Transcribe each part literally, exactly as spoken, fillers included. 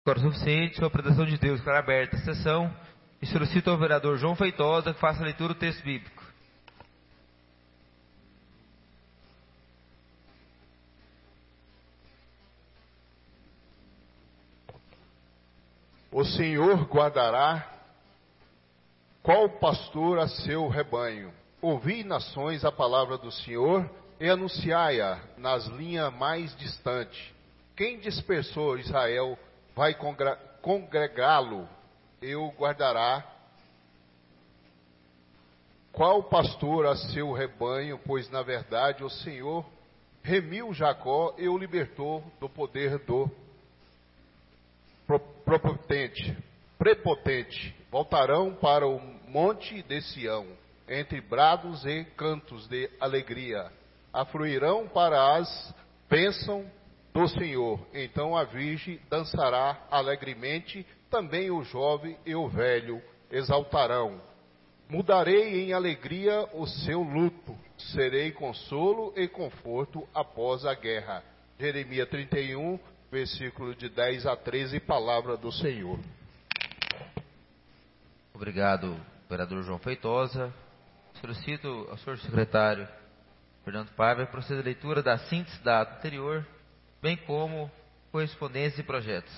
Agora, o suficiente sobre a proteção de Deus, para aberta a sessão, e solicito ao vereador João Feitosa que faça a leitura do texto bíblico. O Senhor guardará qual pastor a seu rebanho. Ouvi, nações, a palavra do Senhor e anunciai-a nas linhas mais distantes. Quem dispersou Israel vai congregá-lo, eu guardará. Qual pastor a seu rebanho, pois na verdade o Senhor remiu Jacó e o libertou do poder do prepotente. prepotente. Voltarão para o monte de Sião, entre brados e cantos de alegria. Afluirão para as bênçãos do Senhor. Então a virgem dançará alegremente, também o jovem e o velho exaltarão. Mudarei em alegria o seu luto, serei consolo e conforto após a guerra. Jeremias trinta e um, versículo de dez a treze, palavra do Senhor. Obrigado, vereador João Feitosa. Solicito ao senhor secretário Fernando Paiva proceder à leitura da síntese da ata anterior, bem como correspondências e projetos.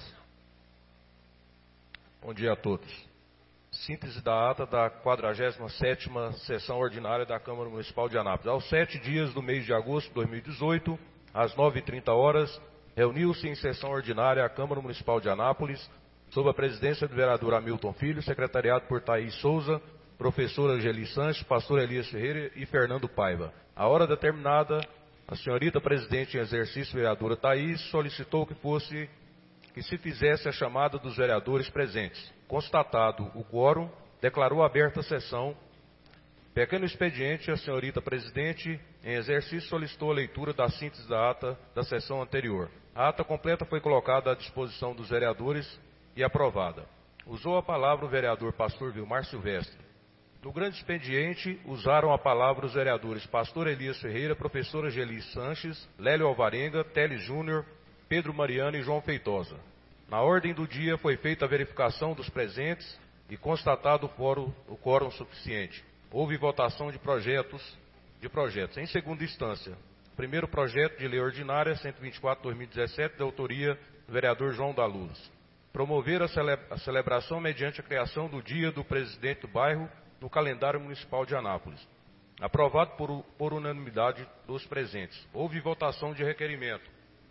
Bom dia a todos. Síntese da ata da quadragésima sétima sessão ordinária da Câmara Municipal de Anápolis. Aos sete dias do mês de agosto de dois mil e dezoito, às nove e trinta horas, reuniu-se em sessão ordinária a Câmara Municipal de Anápolis, sob a presidência do vereador Hamilton Filho, secretariado por Thaís Souza, professora Angeli Sanches, pastor Elias Ferreira e Fernando Paiva. A hora determinada, a senhorita presidente em exercício, vereadora Thaís, solicitou que fosse, que se fizesse a chamada dos vereadores presentes. Constatado o quórum, declarou aberta a sessão. Pequeno expediente, a senhorita presidente em exercício solicitou a leitura da síntese da ata da sessão anterior. A ata completa foi colocada à disposição dos vereadores e aprovada. Usou a palavra o vereador pastor Vilmar Silvestre. No grande expediente, usaram a palavra os vereadores pastor Elias Ferreira, professora Angeli Sanches, Lélio Alvarenga, Teles Júnior, Pedro Mariano e João Feitosa. Na ordem do dia foi feita a verificação dos presentes e constatado o quórum, o quórum suficiente. Houve votação de projetos, de projetos. Em segunda instância, primeiro projeto de lei ordinária cento e vinte e quatro barra dois mil e dezessete, de autoria do vereador João da Luz. Promover a, cele, a celebração mediante a criação do dia do presidente do bairro no calendário municipal de Anápolis. Aprovado por, por unanimidade dos presentes. Houve votação de requerimento.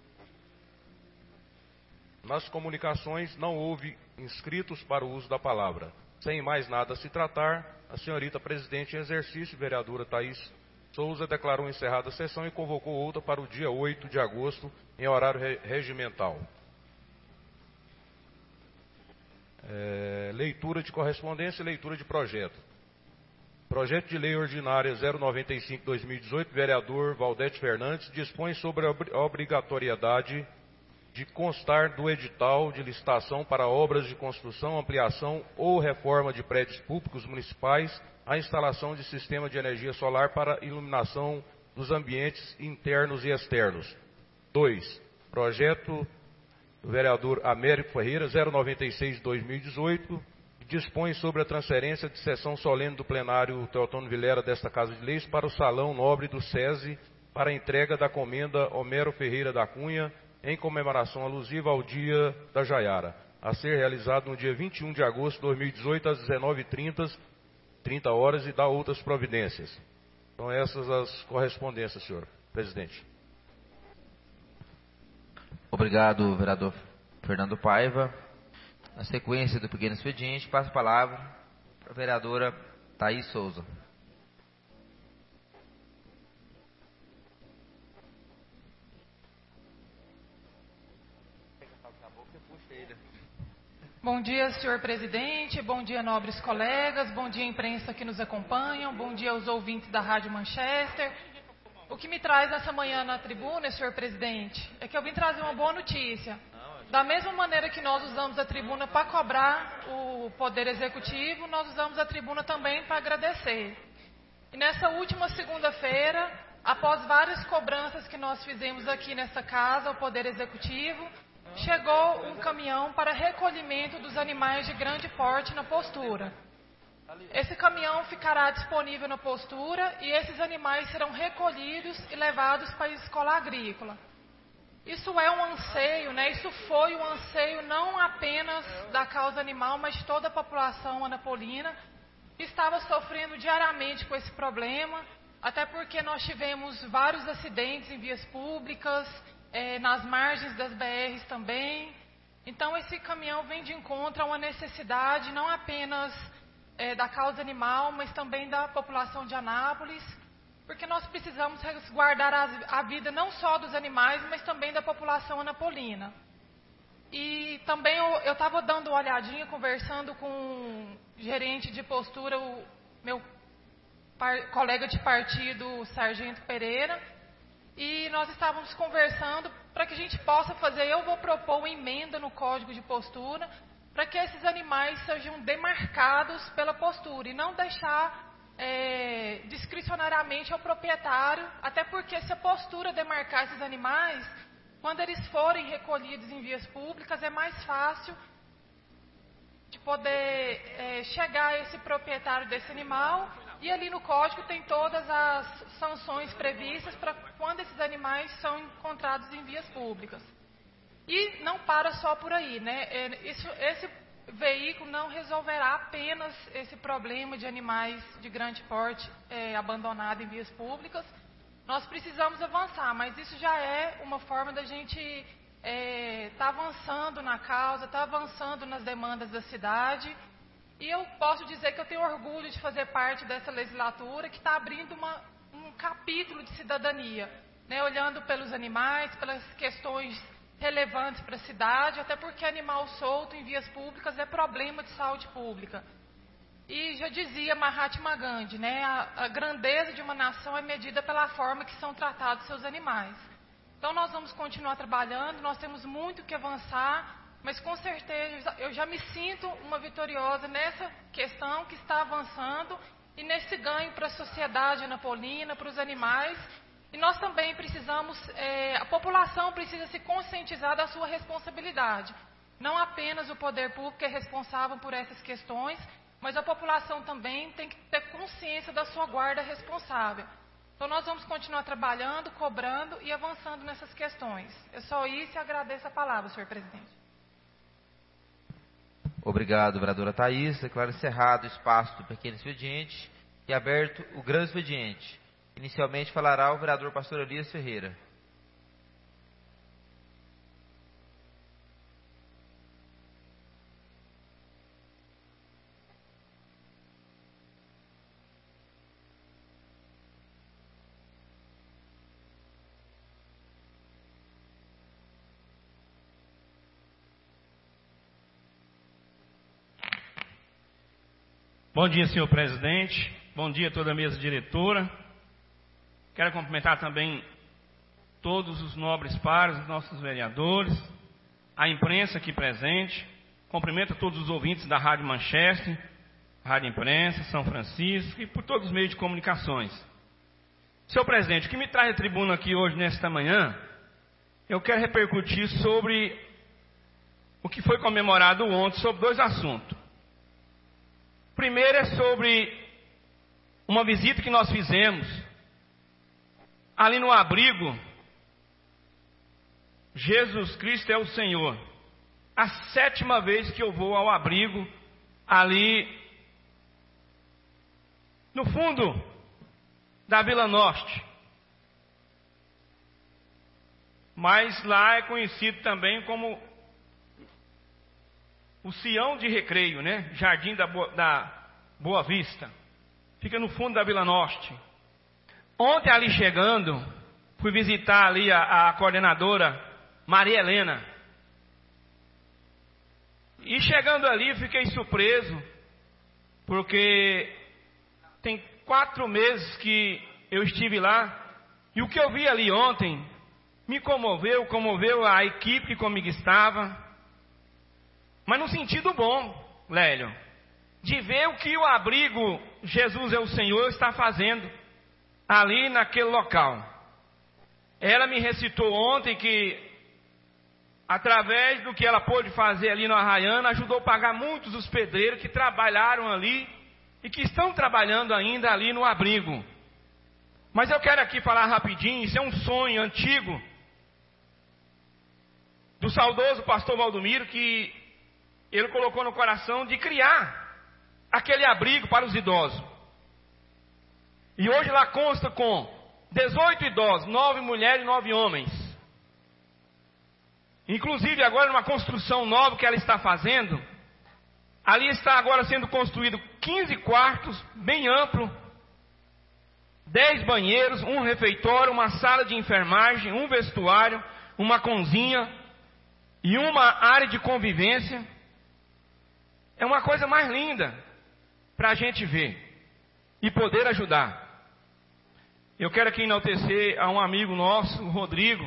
Nas comunicações não houve inscritos para o uso da palavra. Sem mais nada a se tratar, a senhorita presidente em exercício, vereadora Thaís Souza, declarou encerrada a sessão e convocou outra para o dia oito de agosto, em horário re regimental. É, leitura de correspondência e leitura de projeto. Projeto de Lei Ordinária zero noventa e cinco barra dois mil e dezoito, vereador Valdete Fernandes, dispõe sobre a obrigatoriedade de constar do edital de licitação para obras de construção, ampliação ou reforma de prédios públicos municipais a instalação de sistema de energia solar para iluminação dos ambientes internos e externos. dois. Projeto do vereador Américo Ferreira, zero noventa e seis barra dois mil e dezoito, dispõe sobre a transferência de sessão solene do plenário Teotônio Vilera desta Casa de Leis para o Salão Nobre do SESI para a entrega da comenda Homero Ferreira da Cunha em comemoração alusiva ao Dia da Jaiara, a ser realizado no dia vinte e um de agosto de dois mil e dezoito às dezenove e trinta horas e dá outras providências. São essas as correspondências, senhor presidente. Obrigado, vereador Fernando Paiva. Na sequência do pequeno expediente, passo a palavra para a vereadora Thaís Souza. Bom dia, senhor presidente, bom dia, nobres colegas, bom dia, imprensa que nos acompanham, bom dia aos ouvintes da Rádio Manchester. O que me traz nessa manhã na tribuna, senhor presidente, é que eu vim trazer uma boa notícia. Da mesma maneira que nós usamos a tribuna para cobrar o Poder Executivo, nós usamos a tribuna também para agradecer. E nessa última segunda-feira, após várias cobranças que nós fizemos aqui nessa casa, ao Poder Executivo, chegou um caminhão para recolhimento dos animais de grande porte na postura. Esse caminhão ficará disponível na postura e esses animais serão recolhidos e levados para a escola agrícola. Isso é um anseio, né? Isso foi um anseio não apenas da causa animal, mas de toda a população anapolina, que estava sofrendo diariamente com esse problema, até porque nós tivemos vários acidentes em vias públicas, eh, nas margens das B Rs também. Então esse caminhão vem de encontro a uma necessidade não apenas eh, da causa animal, mas também da população de Anápolis, porque nós precisamos resguardar a, a vida não só dos animais, mas também da população anapolina. E também eu estava dando uma olhadinha, conversando com o gerente de postura, o meu par, colega de partido, o Sargento Pereira, e nós estávamos conversando para que a gente possa fazer, eu vou propor uma emenda no Código de Postura, para que esses animais sejam demarcados pela postura e não deixar É, discricionariamente ao proprietário, até porque se a postura demarcar esses animais, quando eles forem recolhidos em vias públicas, é mais fácil de poder é, chegar a esse proprietário desse animal, e ali no código tem todas as sanções previstas para quando esses animais são encontrados em vias públicas. E não para só por aí, né? É, isso, esse veículo não resolverá apenas esse problema de animais de grande porte é, abandonados em vias públicas. Nós precisamos avançar, mas isso já é uma forma da gente estar é, tá avançando na causa, estar tá avançando nas demandas da cidade. E eu posso dizer que eu tenho orgulho de fazer parte dessa legislatura que está abrindo uma, um capítulo de cidadania, né, olhando pelos animais, pelas questões relevantes para a cidade, até porque animal solto em vias públicas é problema de saúde pública. E já dizia Mahatma Gandhi, né, a, a grandeza de uma nação é medida pela forma que são tratados seus animais. Então nós vamos continuar trabalhando, nós temos muito que avançar, mas com certeza eu já me sinto uma vitoriosa nessa questão que está avançando e nesse ganho para a sociedade anapolina, para os animais. E nós também precisamos, é, a população precisa se conscientizar da sua responsabilidade. Não apenas o poder público é responsável por essas questões, mas a população também tem que ter consciência da sua guarda responsável. Então nós vamos continuar trabalhando, cobrando e avançando nessas questões. É só isso e agradeço a palavra, senhor presidente. Obrigado, vereadora Thaís. Declaro encerrado o espaço do pequeno expediente e aberto o grande expediente. Inicialmente falará o vereador pastor Elias Ferreira. Bom dia, senhor presidente. Bom dia a toda a mesa diretora. Quero cumprimentar também todos os nobres pares, os nossos vereadores, a imprensa aqui presente. Cumprimento a todos os ouvintes da Rádio Manchester, Rádio Imprensa, São Francisco e por todos os meios de comunicações. Senhor presidente, o que me traz a tribuna aqui hoje, nesta manhã, eu quero repercutir sobre o que foi comemorado ontem, sobre dois assuntos. O primeiro é sobre uma visita que nós fizemos ali no abrigo Jesus Cristo é o Senhor. A sétima vez que eu vou ao abrigo ali no fundo da Vila Norte. Mas lá é conhecido também como o Sião de Recreio, né? Jardim da Boa, da Boa Vista. Fica no fundo da Vila Norte. Ontem ali chegando, fui visitar ali a, a coordenadora Maria Helena. E chegando ali, fiquei surpreso, porque tem quatro meses que eu estive lá, e o que eu vi ali ontem me comoveu, comoveu a equipe que comigo estava, mas no sentido bom, Lélio, de ver o que o abrigo Jesus é o Senhor está fazendo ali naquele local. Ela me recitou ontem que através do que ela pôde fazer ali no Arraiana, ajudou a pagar muitos dos pedreiros que trabalharam ali e que estão trabalhando ainda ali no abrigo. Mas eu quero aqui falar rapidinho, isso é um sonho antigo do saudoso pastor Valdomiro, que ele colocou no coração de criar aquele abrigo para os idosos. E hoje lá consta com dezoito idosos, nove mulheres e nove homens. Inclusive agora numa construção nova que ela está fazendo, ali está agora sendo construído quinze quartos, bem amplo, dez banheiros, um refeitório, uma sala de enfermagem, um vestuário, uma cozinha e uma área de convivência. É uma coisa mais linda para a gente ver e poder ajudar. Eu quero aqui enaltecer a um amigo nosso, o Rodrigo,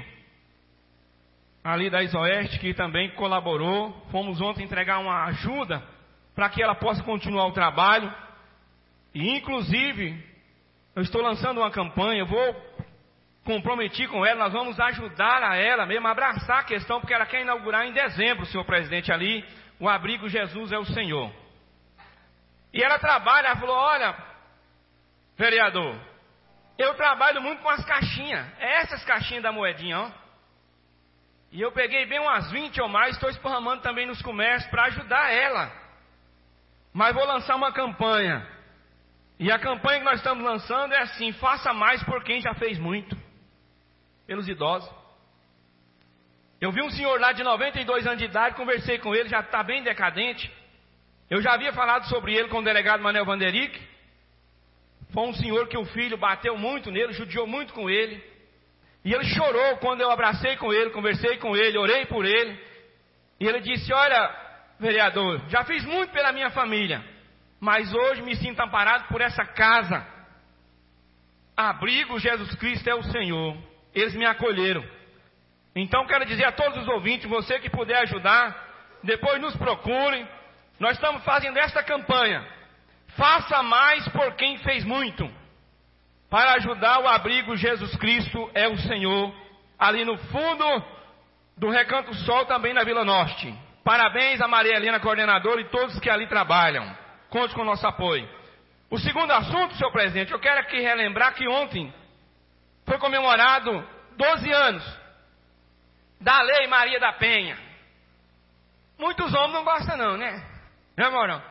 ali da Isoeste, que também colaborou. Fomos ontem entregar uma ajuda para que ela possa continuar o trabalho. E inclusive, eu estou lançando uma campanha, eu vou comprometer com ela, nós vamos ajudar a ela mesmo, a abraçar a questão, porque ela quer inaugurar em dezembro, senhor presidente, ali, o abrigo Jesus é o Senhor. E ela trabalha, ela falou, olha, vereador, eu trabalho muito com as caixinhas, é essas caixinhas da moedinha, ó. E eu peguei bem umas vinte ou mais, estou esparramando também nos comércios para ajudar ela. Mas vou lançar uma campanha. E a campanha que nós estamos lançando é assim, faça mais por quem já fez muito. Pelos idosos. Eu vi um senhor lá de noventa e dois anos de idade, conversei com ele, já está bem decadente. Eu já havia falado sobre ele com o delegado Manel Vanderick. Foi um senhor que o filho bateu muito nele, judiou muito com ele. E ele chorou quando eu abracei com ele, conversei com ele, orei por ele. E ele disse, olha, vereador, já fiz muito pela minha família, mas hoje me sinto amparado por essa casa. Abrigo Jesus Cristo é o Senhor. Eles me acolheram. Então quero dizer a todos os ouvintes, você que puder ajudar, depois nos procure. Nós estamos fazendo esta campanha. Faça mais por quem fez muito. Para ajudar o abrigo Jesus Cristo é o Senhor, ali no fundo do Recanto Sol, também na Vila Norte. Parabéns a Maria Helena, coordenadora, e todos que ali trabalham. Conte com o nosso apoio. O segundo assunto, senhor presidente, eu quero aqui relembrar que ontem foi comemorado doze anos da Lei Maria da Penha. Muitos homens não gostam não, né? Não é, Morão?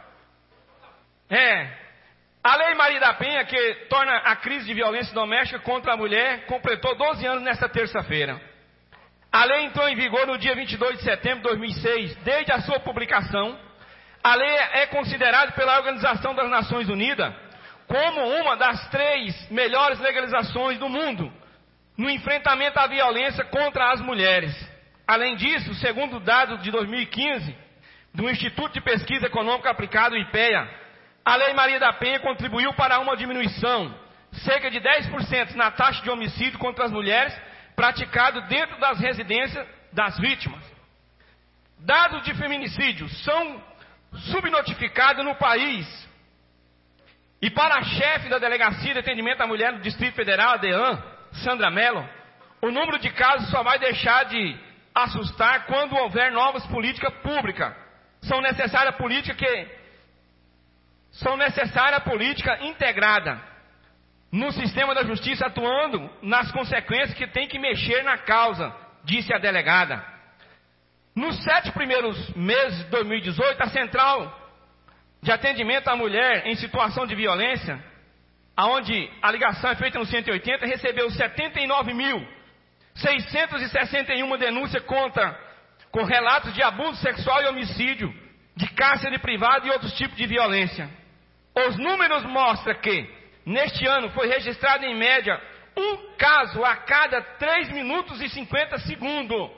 É... A Lei Maria da Penha, que torna a crise de violência doméstica contra a mulher, completou doze anos nesta terça-feira. A lei entrou em vigor no dia vinte e dois de setembro de dois mil e seis. Desde a sua publicação, a lei é considerada pela Organização das Nações Unidas como uma das três melhores legalizações do mundo no enfrentamento à violência contra as mulheres. Além disso, segundo dados de dois mil e quinze, do Instituto de Pesquisa Econômica Aplicada, o IPEA, a Lei Maria da Penha contribuiu para uma diminuição, cerca de dez por cento, na taxa de homicídio contra as mulheres praticado dentro das residências das vítimas. Dados de feminicídio são subnotificados no país. E para a chefe da Delegacia de Atendimento à Mulher do Distrito Federal, a DEAN, Sandra Mello, o número de casos só vai deixar de assustar quando houver novas políticas públicas. São necessárias políticas que... São necessária a política integrada no sistema da justiça, atuando nas consequências que tem que mexer na causa, disse a delegada. Nos sete primeiros meses de dois mil e dezoito, a Central de Atendimento à Mulher em Situação de Violência, onde a ligação é feita no cento e oitenta, recebeu setenta e nove mil seiscentas e sessenta e uma denúncias contra, com relatos de abuso sexual e homicídio, de cárcere privado e outros tipos de violência. Os números mostram que, neste ano, foi registrado em média um caso a cada três minutos e cinquenta segundos.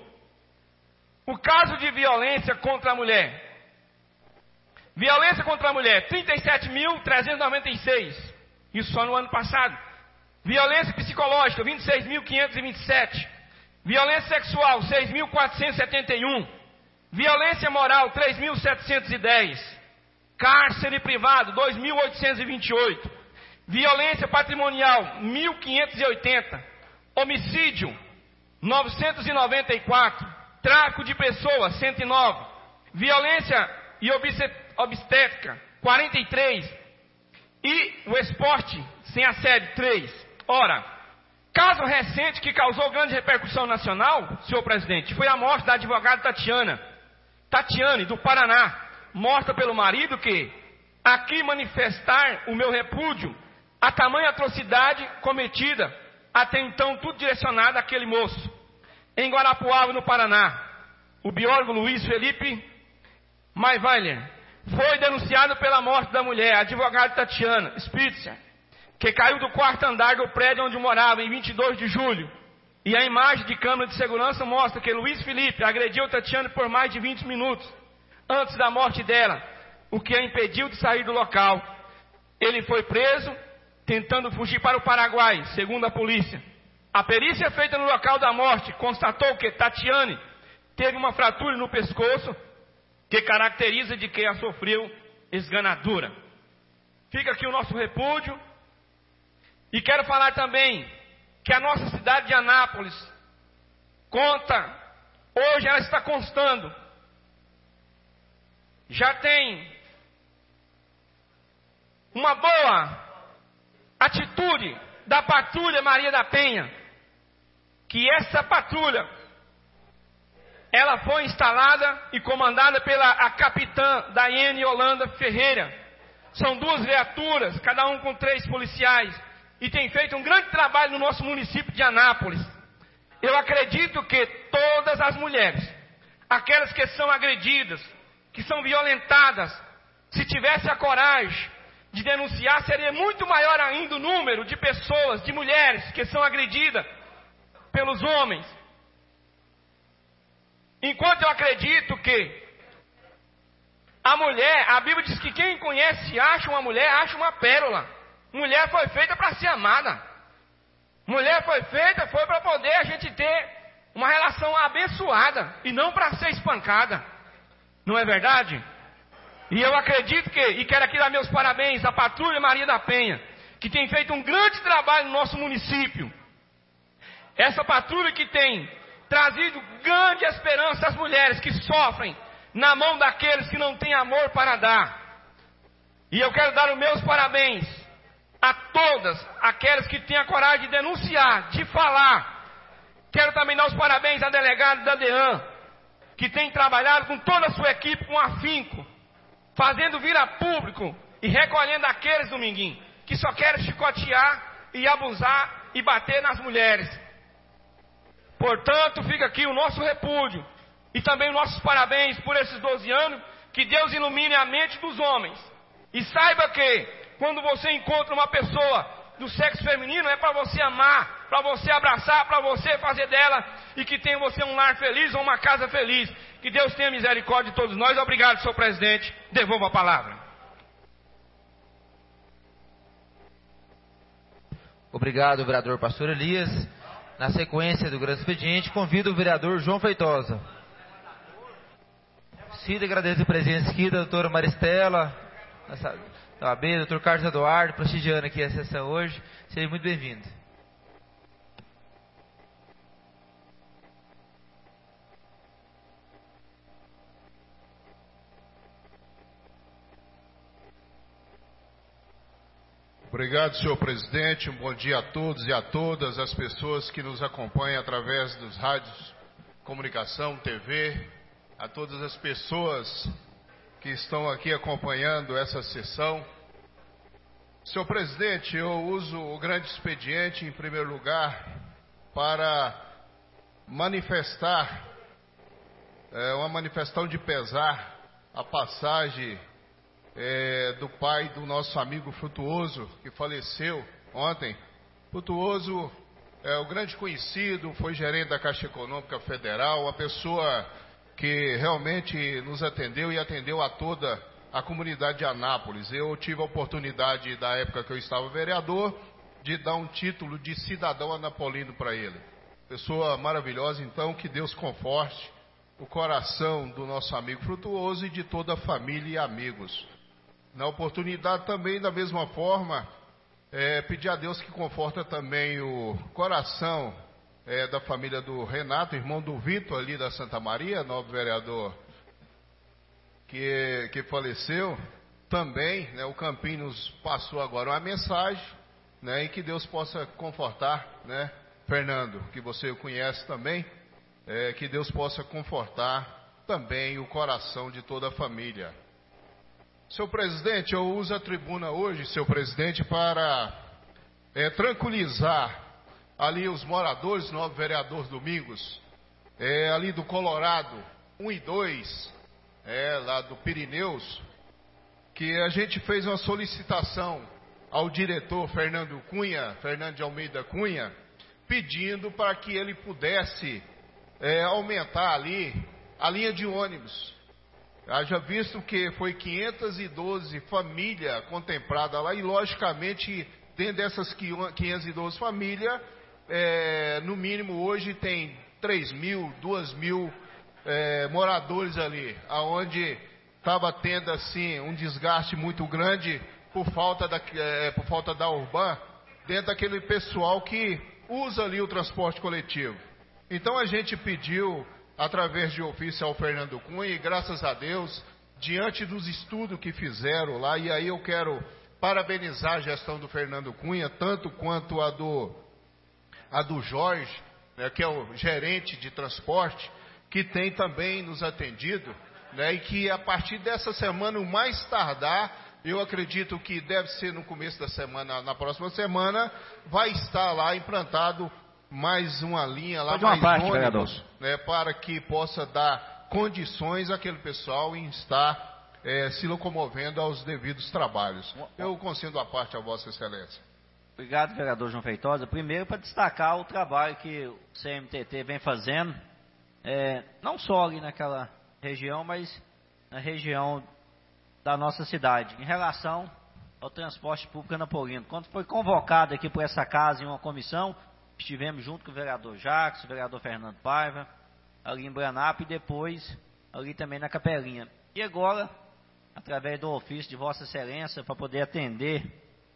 O caso de violência contra a mulher. Violência contra a mulher, trinta e sete mil trezentos e noventa e seis. Isso só no ano passado. Violência psicológica, vinte e seis mil quinhentos e vinte e sete. Violência sexual, seis mil quatrocentos e setenta e um. Violência moral, três mil setecentos e dez. Cárcere privado, dois mil oitocentos e vinte e oito. Violência patrimonial, mil quinhentos e oitenta. Homicídio, novecentos e noventa e quatro. tráfico de pessoas, cento e nove, violência e obstétrica, quarenta e três, e o esporte sem assédio, três. Ora, caso recente que causou grande repercussão nacional, senhor presidente, foi a morte da advogada Tatiana, Tatiane, do Paraná, morta pelo marido que, aqui manifestar o meu repúdio a tamanha atrocidade cometida, até então tudo direcionado àquele moço. Em Guarapuava, no Paraná, o biólogo Luiz Felipe Maiweiler foi denunciado pela morte da mulher, a advogada Tatiana Spitzer, que caiu do quarto andar do prédio onde morava em vinte e dois de julho. E a imagem de câmera de segurança mostra que Luiz Felipe agrediu Tatiana por mais de vinte minutos antes da morte dela, o que a impediu de sair do local. Ele foi preso, tentando fugir para o Paraguai, segundo a polícia. A perícia feita no local da morte constatou que Tatiane teve uma fratura no pescoço, que caracteriza de que a sofreu esganadura. Fica aqui o nosso repúdio. E quero falar também que a nossa cidade de Anápolis conta, hoje ela está constando, já tem uma boa atitude da patrulha Maria da Penha, que essa patrulha, ela foi instalada e comandada pela a capitã Daiane Holanda Ferreira. São duas viaturas, cada um com três policiais, e tem feito um grande trabalho no nosso município de Anápolis. Eu acredito que todas as mulheres, aquelas que são agredidas, que são violentadas, se tivesse a coragem de denunciar, seria muito maior ainda o número de pessoas, de mulheres que são agredidas pelos homens. Enquanto eu acredito que a mulher, a Bíblia diz que quem conhece acha uma mulher, acha uma pérola. Mulher foi feita para ser amada. Mulher foi feita, foi para poder a gente ter uma relação abençoada e não para ser espancada. Não é verdade? E eu acredito que, e quero aqui dar meus parabéns à Patrulha Maria da Penha, que tem feito um grande trabalho no nosso município. Essa patrulha que tem trazido grande esperança às mulheres que sofrem na mão daqueles que não têm amor para dar. E eu quero dar os meus parabéns a todas aquelas que têm a coragem de denunciar, de falar. Quero também dar os parabéns à delegada da DEAN, que tem trabalhado com toda a sua equipe com afinco, fazendo vir a público e recolhendo aqueles, Dominguinho, que só querem chicotear e abusar e bater nas mulheres. Portanto, fica aqui o nosso repúdio e também os nossos parabéns por esses doze anos, que Deus ilumine a mente dos homens. E saiba que, quando você encontra uma pessoa do sexo feminino, é para você amar, para você abraçar, para você fazer dela, e que tenha você um lar feliz ou uma casa feliz. Que Deus tenha misericórdia de todos nós. Obrigado, senhor presidente. Devolvo a palavra. Obrigado, vereador Pastor Elias. Na sequência do grande expediente, convido o vereador João Feitosa. Cida, agradeço a presença aqui da doutora Maristela, da O A B, doutor Carlos Eduardo, prestigiando aqui a sessão hoje. Seja muito bem-vindo. Obrigado, senhor presidente. Um bom dia a todos e a todas as pessoas que nos acompanham através dos rádios, comunicação, T V, a todas as pessoas que estão aqui acompanhando essa sessão. Senhor presidente, eu uso o grande expediente, em primeiro lugar, para manifestar, é, uma manifestação de pesar, a passagem É, do pai do nosso amigo Frutuoso, que faleceu ontem. Frutuoso é o grande conhecido, foi gerente da Caixa Econômica Federal, uma pessoa que realmente nos atendeu e atendeu a toda a comunidade de Anápolis. Eu tive a oportunidade, da época que eu estava vereador, de dar um título de cidadão anapolino para ele. Pessoa maravilhosa, então, que Deus conforte o coração do nosso amigo Frutuoso e de toda a família e amigos. Na oportunidade também, da mesma forma, é, pedir a Deus que conforta também o coração é, da família do Renato, irmão do Vitor ali da Santa Maria, nobre vereador, que, que faleceu também, né, o Campinho nos passou agora uma mensagem, né, e que Deus possa confortar, né, Fernando, que você conhece também, é, que Deus possa confortar também o coração de toda a família. Seu presidente, eu uso a tribuna hoje, seu presidente, para é, tranquilizar ali os moradores, novo vereador Domingos, é, ali do Colorado, um e dois, é, lá do Pirineus, que a gente fez uma solicitação ao diretor Fernando Cunha, Fernando de Almeida Cunha, pedindo para que ele pudesse é, aumentar ali a linha de ônibus. Haja visto que foi quinhentas e doze famílias contempladas lá, e logicamente dentro dessas quinhentas e doze famílias, é, no mínimo hoje tem três mil, duas mil é, moradores ali, aonde estava tendo assim um desgaste muito grande por falta da, é, por falta da Urban, dentro daquele pessoal que usa ali o transporte coletivo. Então a gente pediu, através de ofício ao Fernando Cunha, e graças a Deus, diante dos estudos que fizeram lá, e aí eu quero parabenizar a gestão do Fernando Cunha, tanto quanto a do, a do Jorge, né, que é o gerente de transporte, que tem também nos atendido, né, e que a partir dessa semana, o mais tardar, eu acredito que deve ser no começo da semana, na próxima semana, vai estar lá implantado mais uma linha lá, uma mais parte, ônibus, né, para que possa dar condições àquele pessoal em estar é, se locomovendo aos devidos trabalhos. Eu concedo a parte a Vossa Excelência. Obrigado, vereador João Feitosa. Primeiro, para destacar o trabalho que o C M T T vem fazendo, é, não só ali naquela região, mas na região da nossa cidade, em relação ao transporte público anapolino. Quando foi convocado aqui por essa casa em uma comissão, estivemos junto com o vereador Jacques, o vereador Fernando Paiva, ali em Branap, e depois ali também na Capelinha. E agora, através do ofício de Vossa Excelência, para poder atender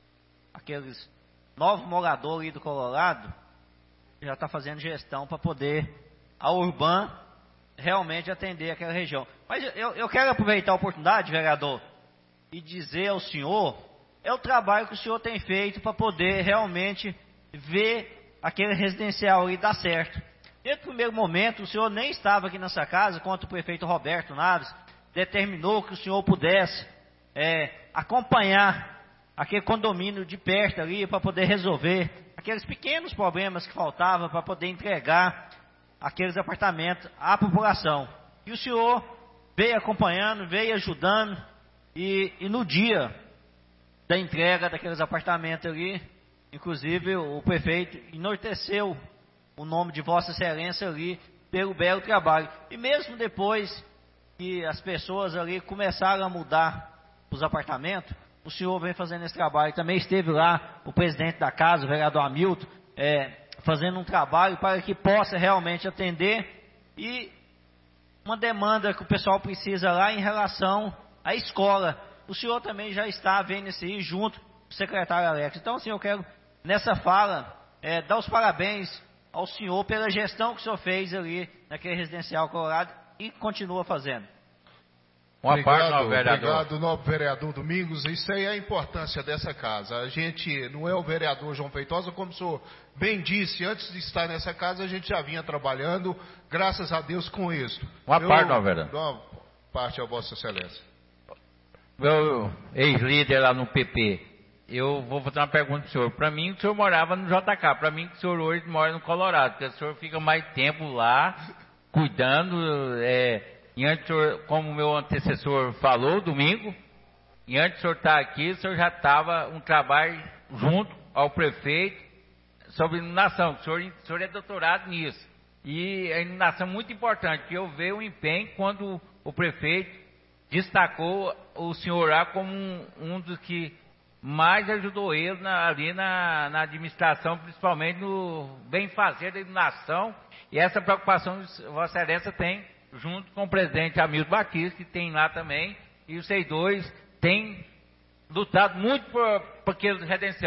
aqueles novos moradores aí do Colorado, já está fazendo gestão para poder a Urban realmente atender aquela região. Mas eu, eu quero aproveitar a oportunidade, vereador, e dizer ao senhor, é o trabalho que o senhor tem feito para poder realmente ver aquele residencial ali dar certo. Desde o primeiro momento, o senhor nem estava aqui nessa casa, quando o prefeito Roberto Naves determinou que o senhor pudesse é, acompanhar aquele condomínio de perto ali para poder resolver aqueles pequenos problemas que faltavam para poder entregar aqueles apartamentos à população. E o senhor veio acompanhando, veio ajudando, e, e no dia da entrega daqueles apartamentos ali, inclusive o prefeito enalteceu o nome de Vossa Excelência ali pelo belo trabalho. E mesmo depois que as pessoas ali começaram a mudar os apartamentos, o senhor vem fazendo esse trabalho. Também esteve lá o presidente da casa, o vereador Hamilton, é, fazendo um trabalho para que possa realmente atender e uma demanda que o pessoal precisa lá em relação à escola. O senhor também já está vendo isso aí junto com o secretário Alex. Então, assim, eu quero, nessa fala, é, dar os parabéns ao senhor pela gestão que o senhor fez ali naquele residencial Colorado e continua fazendo. Uma obrigado, parte, nobre vereador. Obrigado, nobre vereador Domingos. Isso aí é a importância dessa casa. A gente não é o vereador João Feitosa, como o senhor bem disse, antes de estar nessa casa, a gente já vinha trabalhando, graças a Deus, com isso. Uma Eu, parte, nobre vereador. Uma parte a Vossa Excelência. Meu ex-líder lá no P P, eu vou fazer uma pergunta para o senhor. Para mim, o senhor morava no J K. Para mim, o senhor hoje mora no Colorado, porque o senhor fica mais tempo lá, cuidando. É, e antes, senhor, como o meu antecessor falou, domingo, e antes do senhor estar aqui, o senhor já estava um trabalho junto ao prefeito sobre iluminação. O senhor, o senhor é doutorado nisso. E a iluminação é muito importante, porque eu vejo o empenho quando o prefeito destacou o senhor lá como um, um dos que mais ajudou ele na, ali na, na administração, principalmente no bem-fazer da iluminação. E essa preocupação que Vossa Excelência tem junto com o presidente Hamilton Batista, que tem lá também, e os vocês dois têm lutado muito por, por aquele residencial.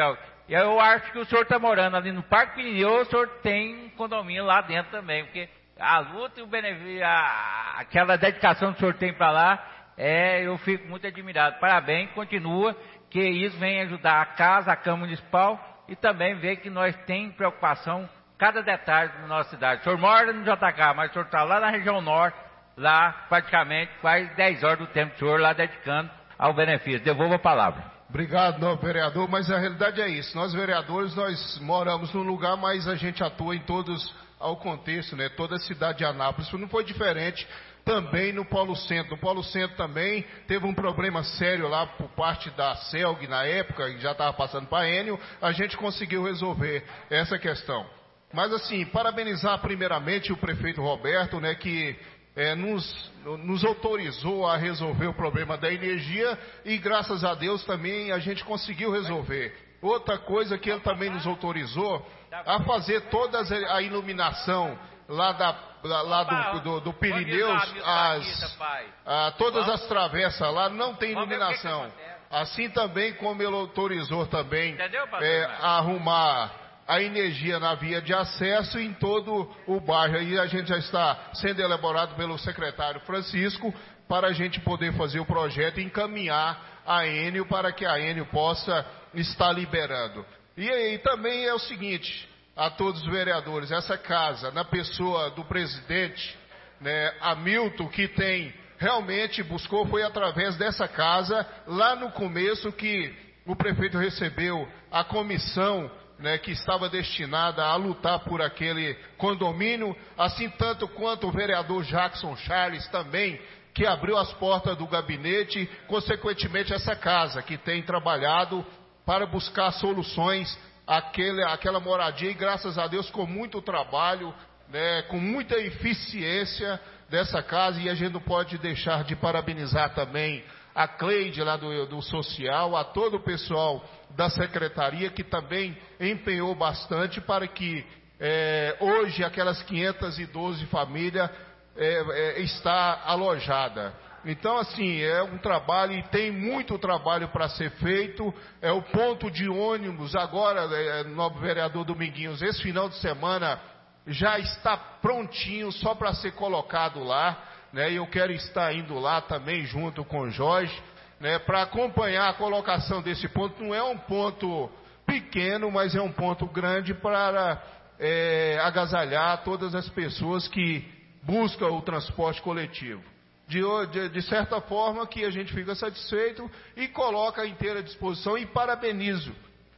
E eu acho que o senhor está morando ali no Parque Pirineu, o senhor tem um condomínio lá dentro também, porque a luta e o benefício, a, aquela dedicação que o senhor tem para lá, é, eu fico muito admirado. Parabéns, continua, que isso vem ajudar a casa, a Câmara Municipal e também ver que nós temos preocupação cada detalhe da nossa cidade. O senhor mora no J K, mas o senhor está lá na região norte, lá praticamente quase dez horas do tempo do senhor lá dedicando ao benefício. Devolvo a palavra. Obrigado, não, vereador, mas a realidade é isso. Nós, vereadores, nós moramos num lugar, mas a gente atua em todos ao contexto, né? Toda a cidade de Anápolis. Isso não foi diferente também no Polo Centro. No Polo Centro também teve um problema sério lá por parte da CELG na época, e já estava passando para a Enel, a gente conseguiu resolver essa questão. Mas assim, parabenizar primeiramente o prefeito Roberto, né, que é, nos, nos autorizou a resolver o problema da energia e graças a Deus também a gente conseguiu resolver. Outra coisa que ele também nos autorizou a fazer toda a iluminação lá, da, lá do, do, do Pirineus, as, a, todas as travessas lá não tem iluminação. Assim também como ele autorizou também é, a arrumar a energia na via de acesso em todo o bairro. Aí a gente já está sendo elaborado pelo secretário Francisco para a gente poder fazer o projeto e encaminhar a Enel para que a Enel possa estar liberando. E aí também é o seguinte, a todos os vereadores, essa casa, na pessoa do presidente, né, Hamilton, que tem realmente buscou, foi através dessa casa, lá no começo que o prefeito recebeu a comissão, né, que estava destinada a lutar por aquele condomínio, assim tanto quanto o vereador Jackson Charles também, que abriu as portas do gabinete, consequentemente essa casa, que tem trabalhado para buscar soluções àquele, àquela moradia, e graças a Deus com muito trabalho, né, com muita eficiência dessa casa, e a gente não pode deixar de parabenizar também a Cleide lá do, do Social, a todo o pessoal da Secretaria que também empenhou bastante para que é, hoje aquelas quinhentas e doze famílias é, é, está alojada. Então assim, é um trabalho e tem muito trabalho para ser feito, é o ponto de ônibus, agora, é, nobre vereador Dominguinhos, esse final de semana já está prontinho só para ser colocado lá, né, e eu quero estar indo lá também junto com o Jorge, né, para acompanhar a colocação desse ponto. Não é um ponto pequeno, mas é um ponto grande para é, agasalhar todas as pessoas que buscam o transporte coletivo. De, de, de certa forma que a gente fica satisfeito e coloca à inteira disposição, e parabenizo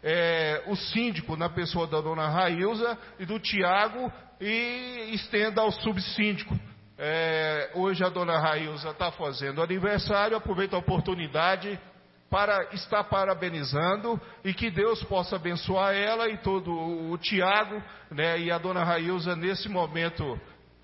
é, o síndico na pessoa da dona Railza e do Tiago, e estenda ao subsíndico. É, hoje a dona Railza está fazendo aniversário, aproveito a oportunidade para estar parabenizando e que Deus possa abençoar ela e todo o, o Tiago, né, e a dona Railza nesse momento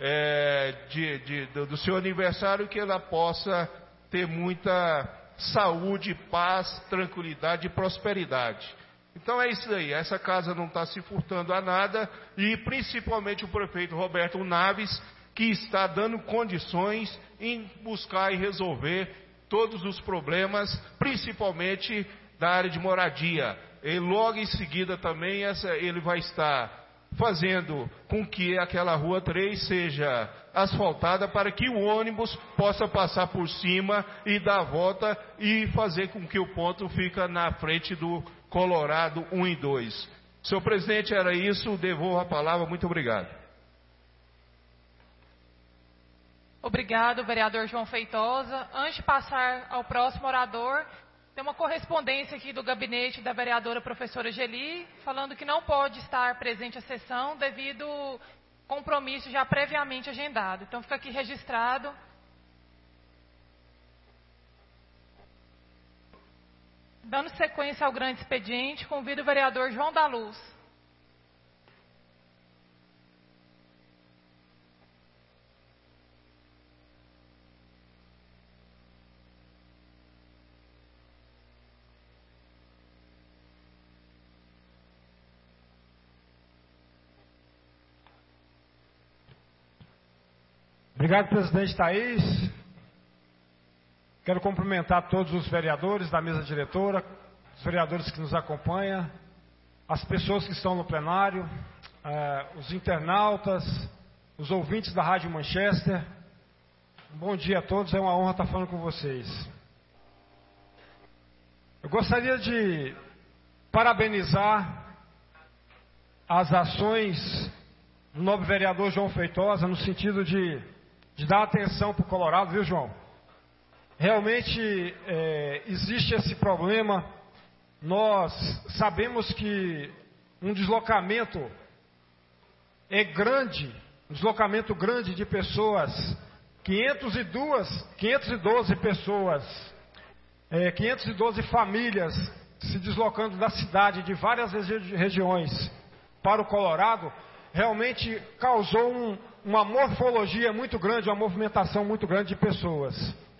é, de, de, do, do seu aniversário, que ela possa ter muita saúde, paz, tranquilidade e prosperidade. Então é isso aí, essa casa não está se furtando a nada, e principalmente o prefeito Roberto Naves, que está dando condições em buscar e resolver todos os problemas, principalmente da área de moradia. E logo em seguida também essa, ele vai estar fazendo com que aquela rua três seja asfaltada para que o ônibus possa passar por cima e dar a volta e fazer com que o ponto fique na frente do Colorado um e dois. Senhor presidente, era isso, devolvo a palavra, muito obrigado. Obrigado, vereador João Feitosa. Antes de passar ao próximo orador, tem uma correspondência aqui do gabinete da vereadora professora Geli, falando que não pode estar presente à sessão devido ao compromisso já previamente agendado. Então fica aqui registrado. Dando sequência ao grande expediente, convido o vereador João da Luz. Obrigado, presidente Thaís. Quero cumprimentar todos os vereadores da mesa diretora, os vereadores que nos acompanham, as pessoas que estão no plenário, é, os internautas, os ouvintes da Rádio Manchester. Bom dia a todos, é uma honra estar falando com vocês. Eu gostaria de parabenizar as ações do nobre vereador João Feitosa, no sentido de, de dar atenção para o Colorado, viu, João? Realmente é, existe esse problema. Nós sabemos que um deslocamento é grande, um deslocamento grande de pessoas, quinhentas e duas, quinhentas e doze pessoas, é, quinhentas e doze famílias se deslocando da cidade, de várias regi- regiões para o Colorado, realmente causou um, uma morfologia muito grande, uma movimentação muito grande de pessoas.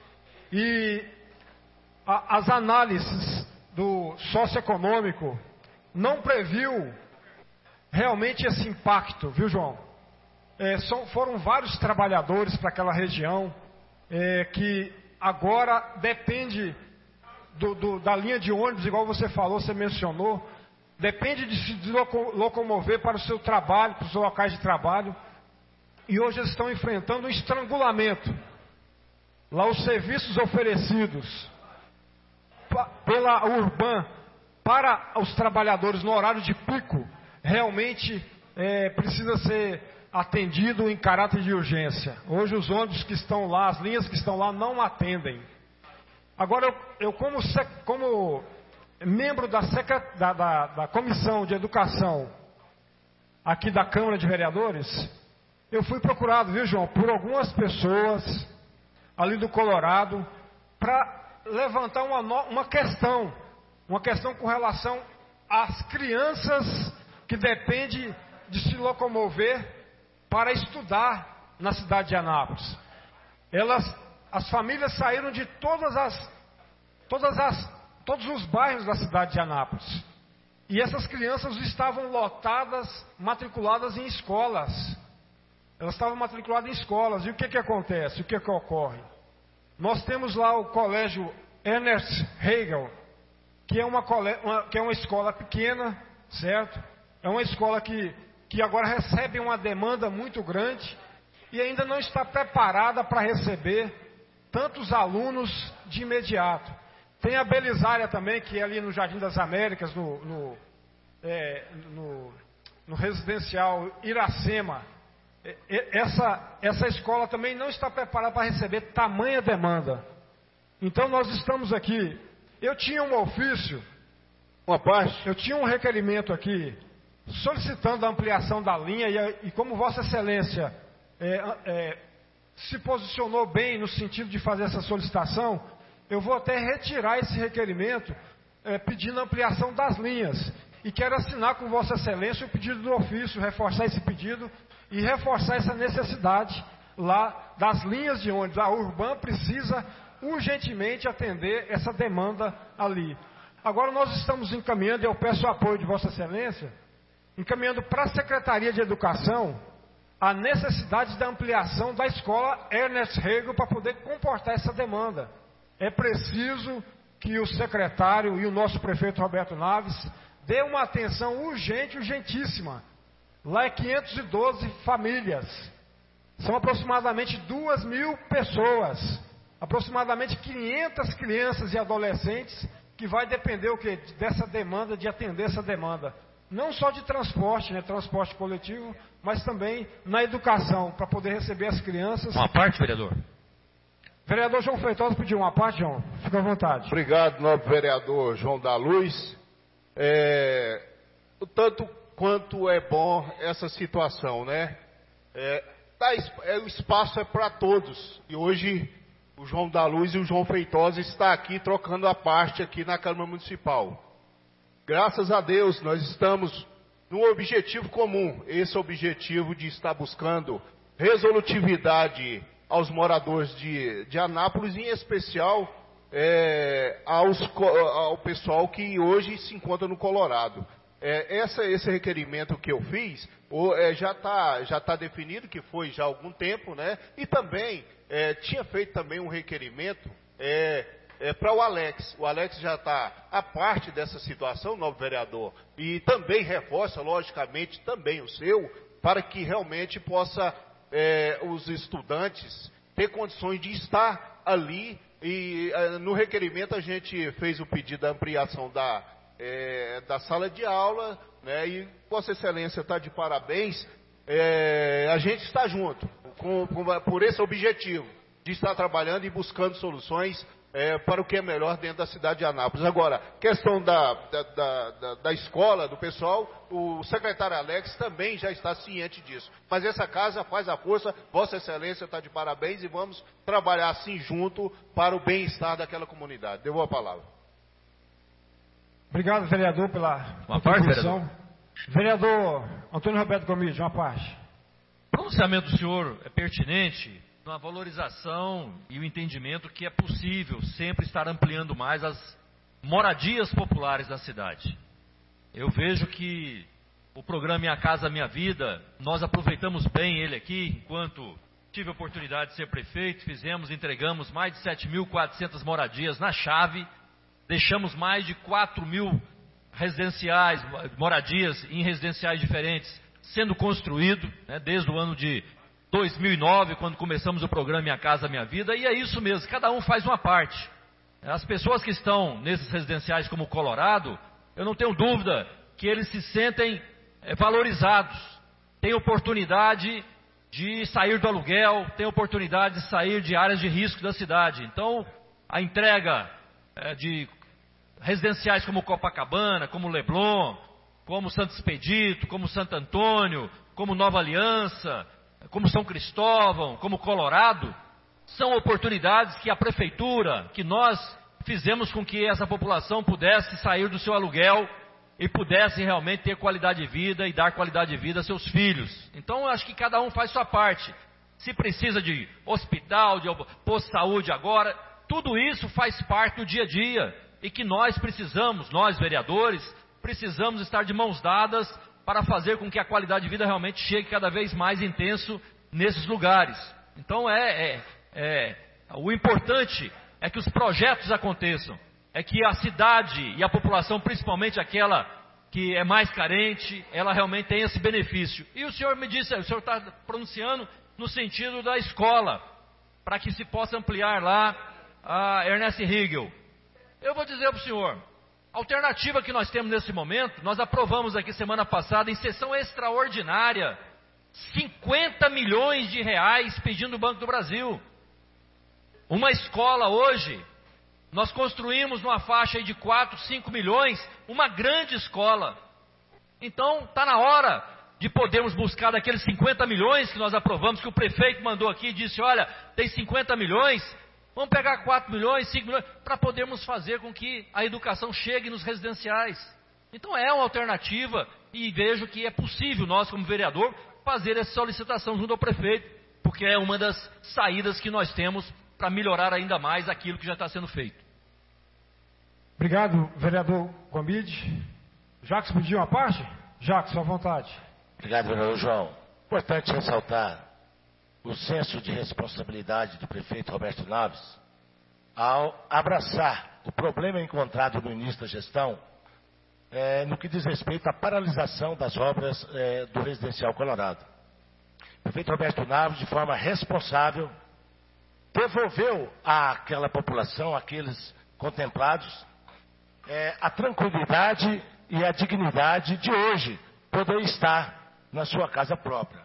E a, as análises do socioeconômico não previu realmente esse impacto, viu, João? É, são, foram vários trabalhadores para aquela região é, que agora depende do, do, da linha de ônibus, igual você falou, você mencionou, depende de se locomover para o seu trabalho, para os seus locais de trabalho, e hoje eles estão enfrentando um estrangulamento. Lá os serviços oferecidos pela Urban para os trabalhadores no horário de pico, realmente é, precisa ser atendido em caráter de urgência. Hoje os ônibus que estão lá, as linhas que estão lá não atendem. Agora eu, eu como, como membro da, da, da, da Comissão de Educação aqui da Câmara de Vereadores, eu fui procurado, viu, João, por algumas pessoas ali do Colorado para levantar uma, uma questão, uma questão com relação às crianças que dependem de se locomover para estudar na cidade de Anápolis. Elas, as famílias saíram de todas as, todas as, todos os bairros da cidade de Anápolis. E essas crianças estavam lotadas, matriculadas em escolas. Elas estavam matriculadas em escolas. E o que que acontece? O que que ocorre? Nós temos lá o colégio Ernest Hegel, que é uma, uma, que é uma escola pequena, certo? É uma escola que, que agora recebe uma demanda muito grande e ainda não está preparada para receber tantos alunos de imediato. Tem a Belisária também, que é ali no Jardim das Américas, no, no, é, no, no residencial Iracema. Essa, essa escola também não está preparada para receber tamanha demanda. Então nós estamos aqui. Eu tinha um ofício, uma parte, eu tinha um requerimento aqui, solicitando a ampliação da linha, e, e como Vossa Excelência é, é, se posicionou bem no sentido de fazer essa solicitação, eu vou até retirar esse requerimento, é, pedindo a ampliação das linhas. E quero assinar com Vossa Excelência o pedido do ofício, reforçar esse pedido e reforçar essa necessidade lá das linhas de ônibus. A Urban precisa urgentemente atender essa demanda ali. Agora nós estamos encaminhando, e eu peço o apoio de Vossa Excelência, encaminhando para a Secretaria de Educação a necessidade da ampliação da escola Ernest Hegel para poder comportar essa demanda. É preciso que o secretário e o nosso prefeito Roberto Naves dê uma atenção urgente, urgentíssima. Lá é quinhentas e doze famílias. São aproximadamente duas mil pessoas. Aproximadamente quinhentas crianças e adolescentes que vai depender o quê? Dessa demanda, de atender essa demanda. Não só de transporte, né, transporte coletivo, mas também na educação, para poder receber as crianças. Uma parte, vereador? Vereador João Feitosa pediu uma parte, João. Fica à vontade. Obrigado, nobre vereador João da Luz. É, o tanto quanto é bom essa situação, né? É, tá, é, o espaço é para todos. E hoje o João da Luz e o João Feitosa estão aqui trocando a parte aqui na Câmara Municipal. Graças a Deus nós estamos num objetivo comum. Esse objetivo de estar buscando resolutividade aos moradores de, de Anápolis, em especial é, aos, ao pessoal que hoje se encontra no Colorado. É, essa, esse requerimento que eu fiz o, é, já está já tá definido, que foi já há algum tempo, né? E também é, tinha feito também um requerimento é, é, para o Alex. O Alex já está à parte dessa situação, novo vereador, e também reforça, logicamente, também o seu, para que realmente possa é, os estudantes ter condições de estar ali. E é, no requerimento a gente fez o pedido da ampliação da, é, da sala de aula, né, e Vossa Excelência está de parabéns. É, a gente está junto com, com, por esse objetivo de estar trabalhando e buscando soluções é, para o que é melhor dentro da cidade de Anápolis. Agora, questão da, da, da, da, da escola, do pessoal, o secretário Alex também já está ciente disso. Mas essa casa faz a força, Vossa Excelência está de parabéns e vamos trabalhar assim junto para o bem-estar daquela comunidade. Devolvo a palavra. Obrigado, vereador, pela Uma parte, contribuição. vereador. Vereador Antônio Roberto Gomide, uma parte. O pronunciamento do senhor é pertinente na valorização e o entendimento que é possível sempre estar ampliando mais as moradias populares da cidade. Eu vejo que o programa Minha Casa Minha Vida, nós aproveitamos bem ele aqui, enquanto tive a oportunidade de ser prefeito, fizemos, entregamos mais de sete mil e quatrocentas moradias na chave, deixamos mais de quatro mil residenciais, moradias em residenciais diferentes sendo construído, né, desde o ano de dois mil e nove, quando começamos o programa Minha Casa Minha Vida, e é isso mesmo, cada um faz uma parte. As pessoas que estão nesses residenciais como o Colorado, eu não tenho dúvida que eles se sentem é, valorizados, têm oportunidade de sair do aluguel, têm oportunidade de sair de áreas de risco da cidade. Então, a entrega é, de residenciais como Copacabana, como Leblon, como Santo Expedito, como Santo Antônio, como Nova Aliança, como São Cristóvão, como Colorado, são oportunidades que a prefeitura, que nós fizemos com que essa população pudesse sair do seu aluguel e pudesse realmente ter qualidade de vida e dar qualidade de vida a seus filhos. Então, eu acho que cada um faz sua parte. Se precisa de hospital, de posto de saúde agora, tudo isso faz parte do dia a dia. E que nós precisamos, nós vereadores, precisamos estar de mãos dadas para fazer com que a qualidade de vida realmente chegue cada vez mais intenso nesses lugares. Então é, é, é o importante é que os projetos aconteçam, é que a cidade e a população, principalmente aquela que é mais carente, ela realmente tenha esse benefício. E o senhor me disse, o senhor está pronunciando no sentido da escola, para que se possa ampliar lá a Ernest Hegel. Eu vou dizer para o senhor, a alternativa que nós temos nesse momento, nós aprovamos aqui semana passada, em sessão extraordinária, cinquenta milhões de reais pedindo o Banco do Brasil. Uma escola hoje, nós construímos numa faixa de quatro, cinco milhões, uma grande escola. Então, está na hora de podermos buscar daqueles cinquenta milhões que nós aprovamos, que o prefeito mandou aqui e disse, olha, tem cinquenta milhões... Vamos pegar quatro milhões, cinco milhões, para podermos fazer com que a educação chegue nos residenciais. Então é uma alternativa e vejo que é possível nós, como vereador, fazer essa solicitação junto ao prefeito, porque é uma das saídas que nós temos para melhorar ainda mais aquilo que já está sendo feito. Obrigado, vereador Gomide. Jacques pediu uma parte? Jacques, à vontade. Obrigado, vereador João. Importante ressaltar o senso de responsabilidade do prefeito Roberto Naves ao abraçar o problema encontrado no início da gestão é, no que diz respeito à paralisação das obras é, do Residencial Colorado. O prefeito Roberto Naves, de forma responsável, devolveu àquela população, àqueles contemplados, é, a tranquilidade e a dignidade de hoje poder estar na sua casa própria.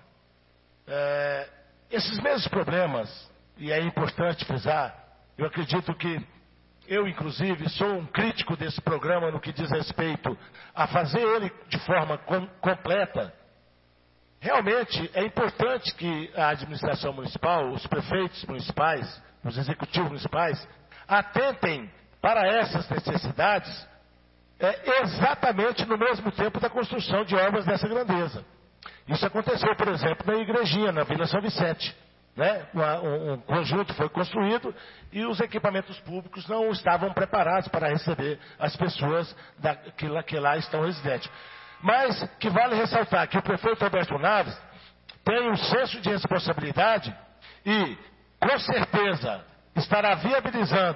É, esses mesmos problemas, e é importante frisar, eu acredito que eu, inclusive, sou um crítico desse programa no que diz respeito a fazer ele de forma com, completa. Realmente é importante que a administração municipal, os prefeitos municipais, os executivos municipais, atentem para essas necessidades é, exatamente no mesmo tempo da construção de obras dessa grandeza. Isso aconteceu, por exemplo, na igrejinha, na Vila São Vicente. Né? Um, um conjunto foi construído e os equipamentos públicos não estavam preparados para receber as pessoas da, que, lá, que lá estão residentes. Mas que vale ressaltar que o prefeito Roberto Naves tem um senso de responsabilidade e, com certeza, estará viabilizando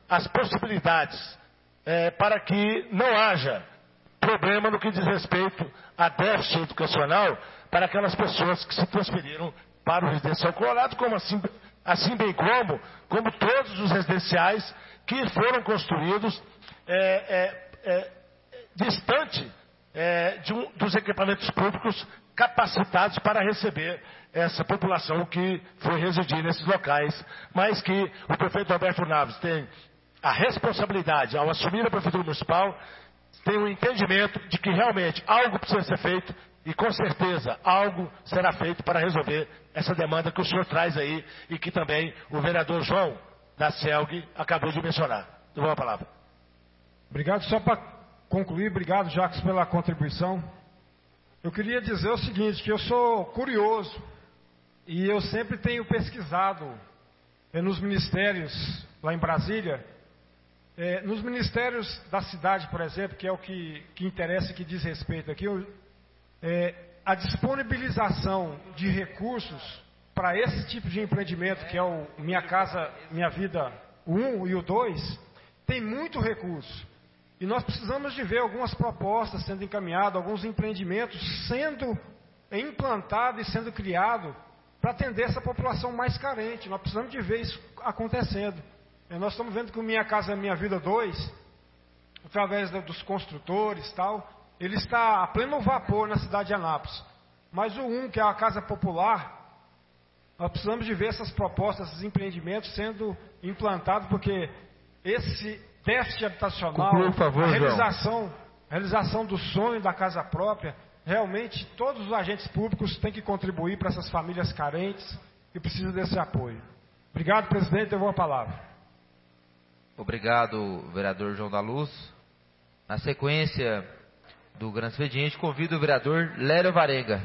as possibilidades é, para que não haja problema no que diz respeito a déficit educacional para aquelas pessoas que se transferiram para o residencial Colorado, como assim, assim bem como, como todos os residenciais que foram construídos é, é, é, distante é, de um, dos equipamentos públicos capacitados para receber essa população que foi residir nesses locais, mas que o prefeito Roberto Naves tem a responsabilidade, ao assumir a prefeitura municipal, tem um entendimento de que realmente algo precisa ser feito e com certeza algo será feito para resolver essa demanda que o senhor traz aí e que também o vereador João da CELG acabou de mencionar. Dou uma palavra. Obrigado. Só para concluir, obrigado, Jacques, pela contribuição. Eu queria dizer o seguinte, que eu sou curioso e eu sempre tenho pesquisado é, nos ministérios lá em Brasília, é, nos ministérios da cidade, por exemplo, que é o que, que interessa e que diz respeito aqui, eu, é, a disponibilização de recursos para esse tipo de empreendimento, que é o Minha Casa Minha Vida um e o dois, tem muito recurso. E nós precisamos de ver algumas propostas sendo encaminhadas, alguns empreendimentos sendo implantados e sendo criados para atender essa população mais carente. Nós precisamos de ver isso acontecendo. E nós estamos vendo que o Minha Casa Minha Vida dois, através dos construtores e tal, ele está a pleno vapor na cidade de Anápolis. Mas o um, que é a Casa Popular, nós precisamos de ver essas propostas, esses empreendimentos sendo implantados, porque esse déficit habitacional, Conclua, por favor, a realização, a realização do sonho da casa própria, realmente todos os agentes públicos têm que contribuir para essas famílias carentes que precisam desse apoio. Obrigado, presidente, eu vou a palavra. Obrigado, vereador João da Luz. Na sequência do grande expediente, convido o vereador Lério Varenga.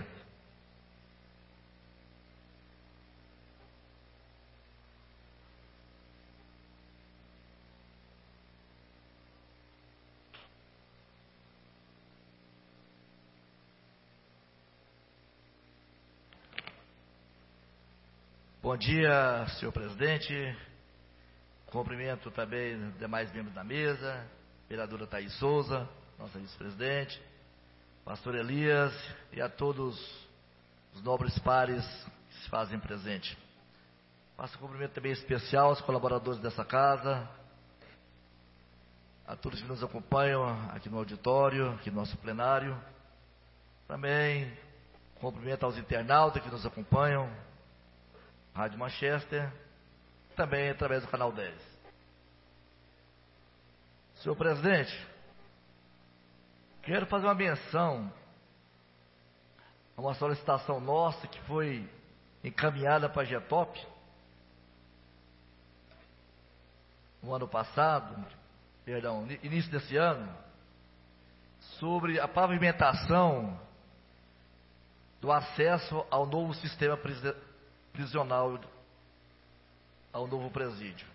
Bom dia, senhor presidente. Cumprimento também os demais membros da mesa, vereadora Thaís Souza, nossa vice-presidente, pastor Elias e a todos os nobres pares que se fazem presente. Faço um cumprimento também especial aos colaboradores dessa casa, a todos que nos acompanham aqui no auditório, aqui no nosso plenário. Também cumprimento aos internautas que nos acompanham, Rádio Manchester, também através do canal dez. Senhor presidente, quero fazer uma menção a uma solicitação nossa que foi encaminhada para a Getop no ano passado, perdão, início desse ano, sobre a pavimentação do acesso ao novo sistema prisional, ao novo presídio.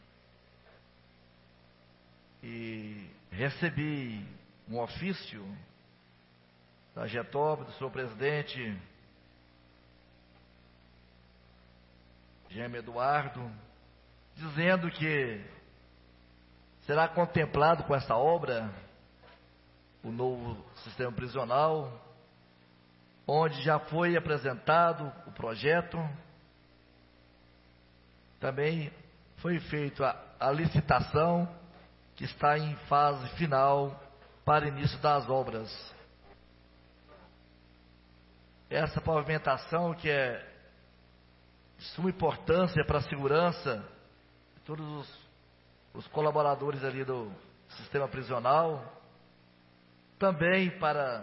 E recebi um ofício da Getop, do senhor presidente Gêmeo Eduardo, dizendo que será contemplado com essa obra o novo sistema prisional, onde já foi apresentado o projeto. Também foi feita a, a licitação, que está em fase final para início das obras. Essa pavimentação, que é de suma importância para a segurança de todos os, os colaboradores ali do sistema prisional, também para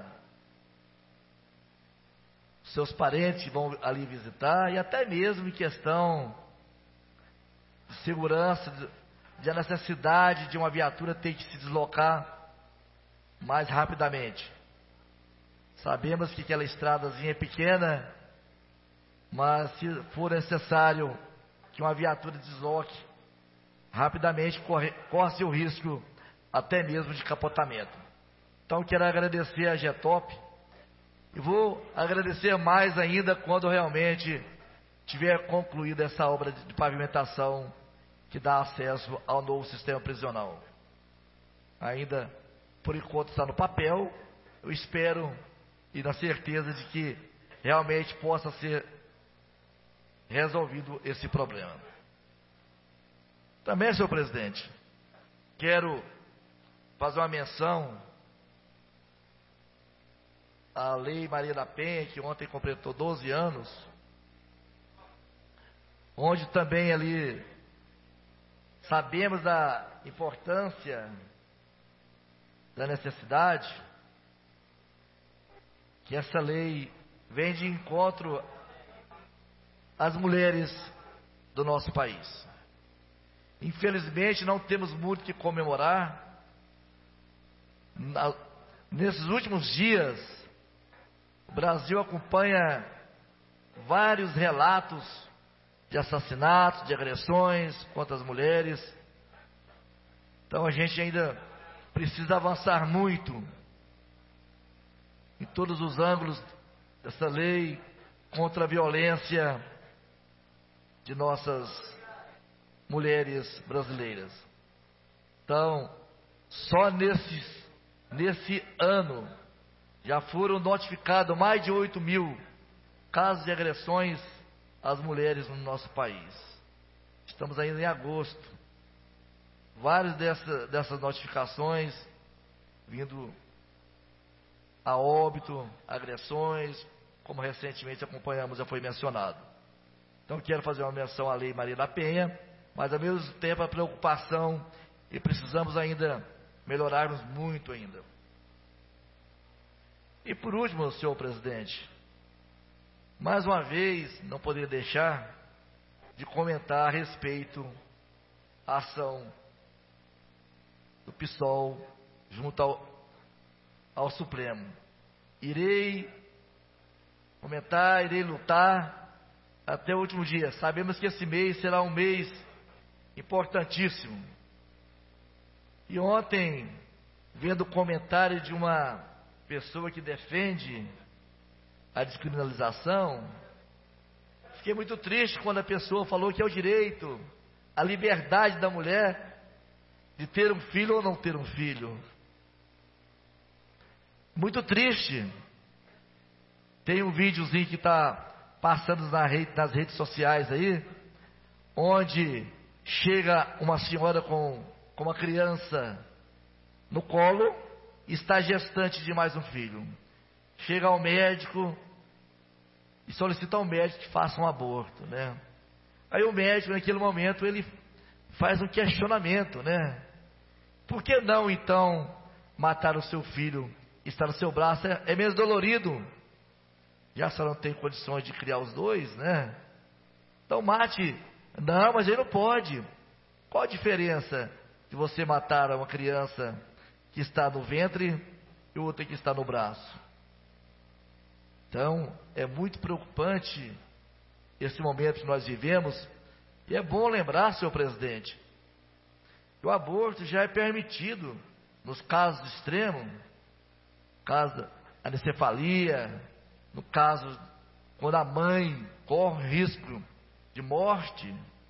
seus parentes que vão ali visitar, e até mesmo em questão de segurança, de, de a necessidade de uma viatura ter que se deslocar mais rapidamente. Sabemos que aquela estradazinha é pequena, mas se for necessário que uma viatura desloque rapidamente, corre, corre-se o risco até mesmo de capotamento. Então quero agradecer a Getop e vou agradecer mais ainda quando realmente tiver concluída essa obra de pavimentação que dá acesso ao novo sistema prisional. Ainda, por enquanto, está no papel. Eu espero e na certeza de que realmente possa ser resolvido esse problema. Também, senhor presidente, quero fazer uma menção à Lei Maria da Penha, que ontem completou doze anos, onde também ali sabemos da importância, da necessidade, que essa lei vem de encontro às mulheres do nosso país. Infelizmente não temos muito que comemorar. Na, nesses últimos dias, o Brasil acompanha vários relatos de assassinatos, de agressões contra as mulheres. Então a gente ainda precisa avançar muito em todos os ângulos dessa lei contra a violência de nossas mulheres brasileiras. Então, só nesses, nesse ano já foram notificados mais de oito mil casos de agressões às mulheres no nosso país. Estamos ainda em agosto. Várias dessa, dessas notificações vindo a óbito, agressões, como recentemente acompanhamos, já foi mencionado. Então quero fazer uma menção à Lei Maria da Penha, mas ao mesmo tempo a preocupação, e precisamos ainda melhorarmos muito ainda. E por último, senhor presidente, mais uma vez não poderia deixar de comentar a respeito à ação do PSOL junto ao, ao Supremo. Irei comentar, irei lutar até o último dia. Sabemos que esse mês será um mês importantíssimo. E ontem, vendo o comentário de uma pessoa que defende a descriminalização, fiquei muito triste quando a pessoa falou que é o direito, a liberdade da mulher de ter um filho ou não ter um filho. Muito triste. Tem um videozinho que está passando na rede, nas redes sociais aí, onde chega uma senhora com, com uma criança no colo e está gestante de mais um filho. Chega ao médico e solicita ao médico que faça um aborto, né? Aí o médico, naquele momento, ele faz um questionamento, né? Por que não, então, matar o seu filho, estar no seu braço? É, é menos dolorido. Já só não tem condições de criar os dois, né? Então mate. Não, mas ele não pode. Qual a diferença de você matar uma criança que está no ventre e outra que está no braço? Então, é muito preocupante esse momento que nós vivemos. E é bom lembrar, senhor presidente, que o aborto já é permitido nos casos extremos, no caso da anencefalia, no caso quando a mãe corre risco de morte,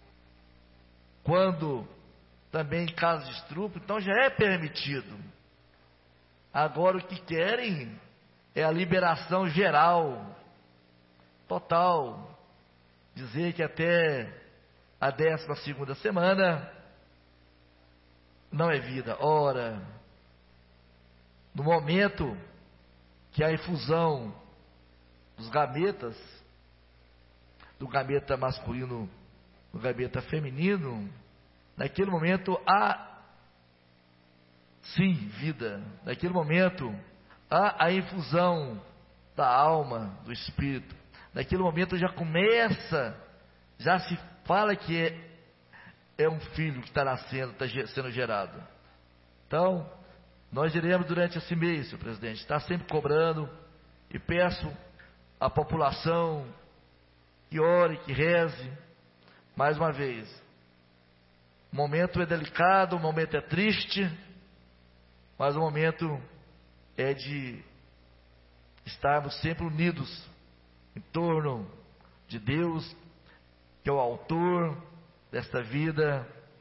quando também em casos de estupro, então já é permitido. Agora o que querem é a liberação geral, total, dizer que até a décima segunda semana não é vida. Ora, no momento que a infusão dos gametas, do gameta masculino no gameta feminino, naquele momento há sim vida, naquele momento há a infusão da alma, do espírito, naquele momento já começa, já se fala que é, é um filho que está nascendo, está sendo gerado. Então, nós iremos durante esse mês, senhor presidente, está sempre cobrando, e peço à população que ore, que reze, mais uma vez. O momento é delicado, o momento é triste, mas o momento é de estarmos sempre unidos em torno de Deus, que é o autor desta vida,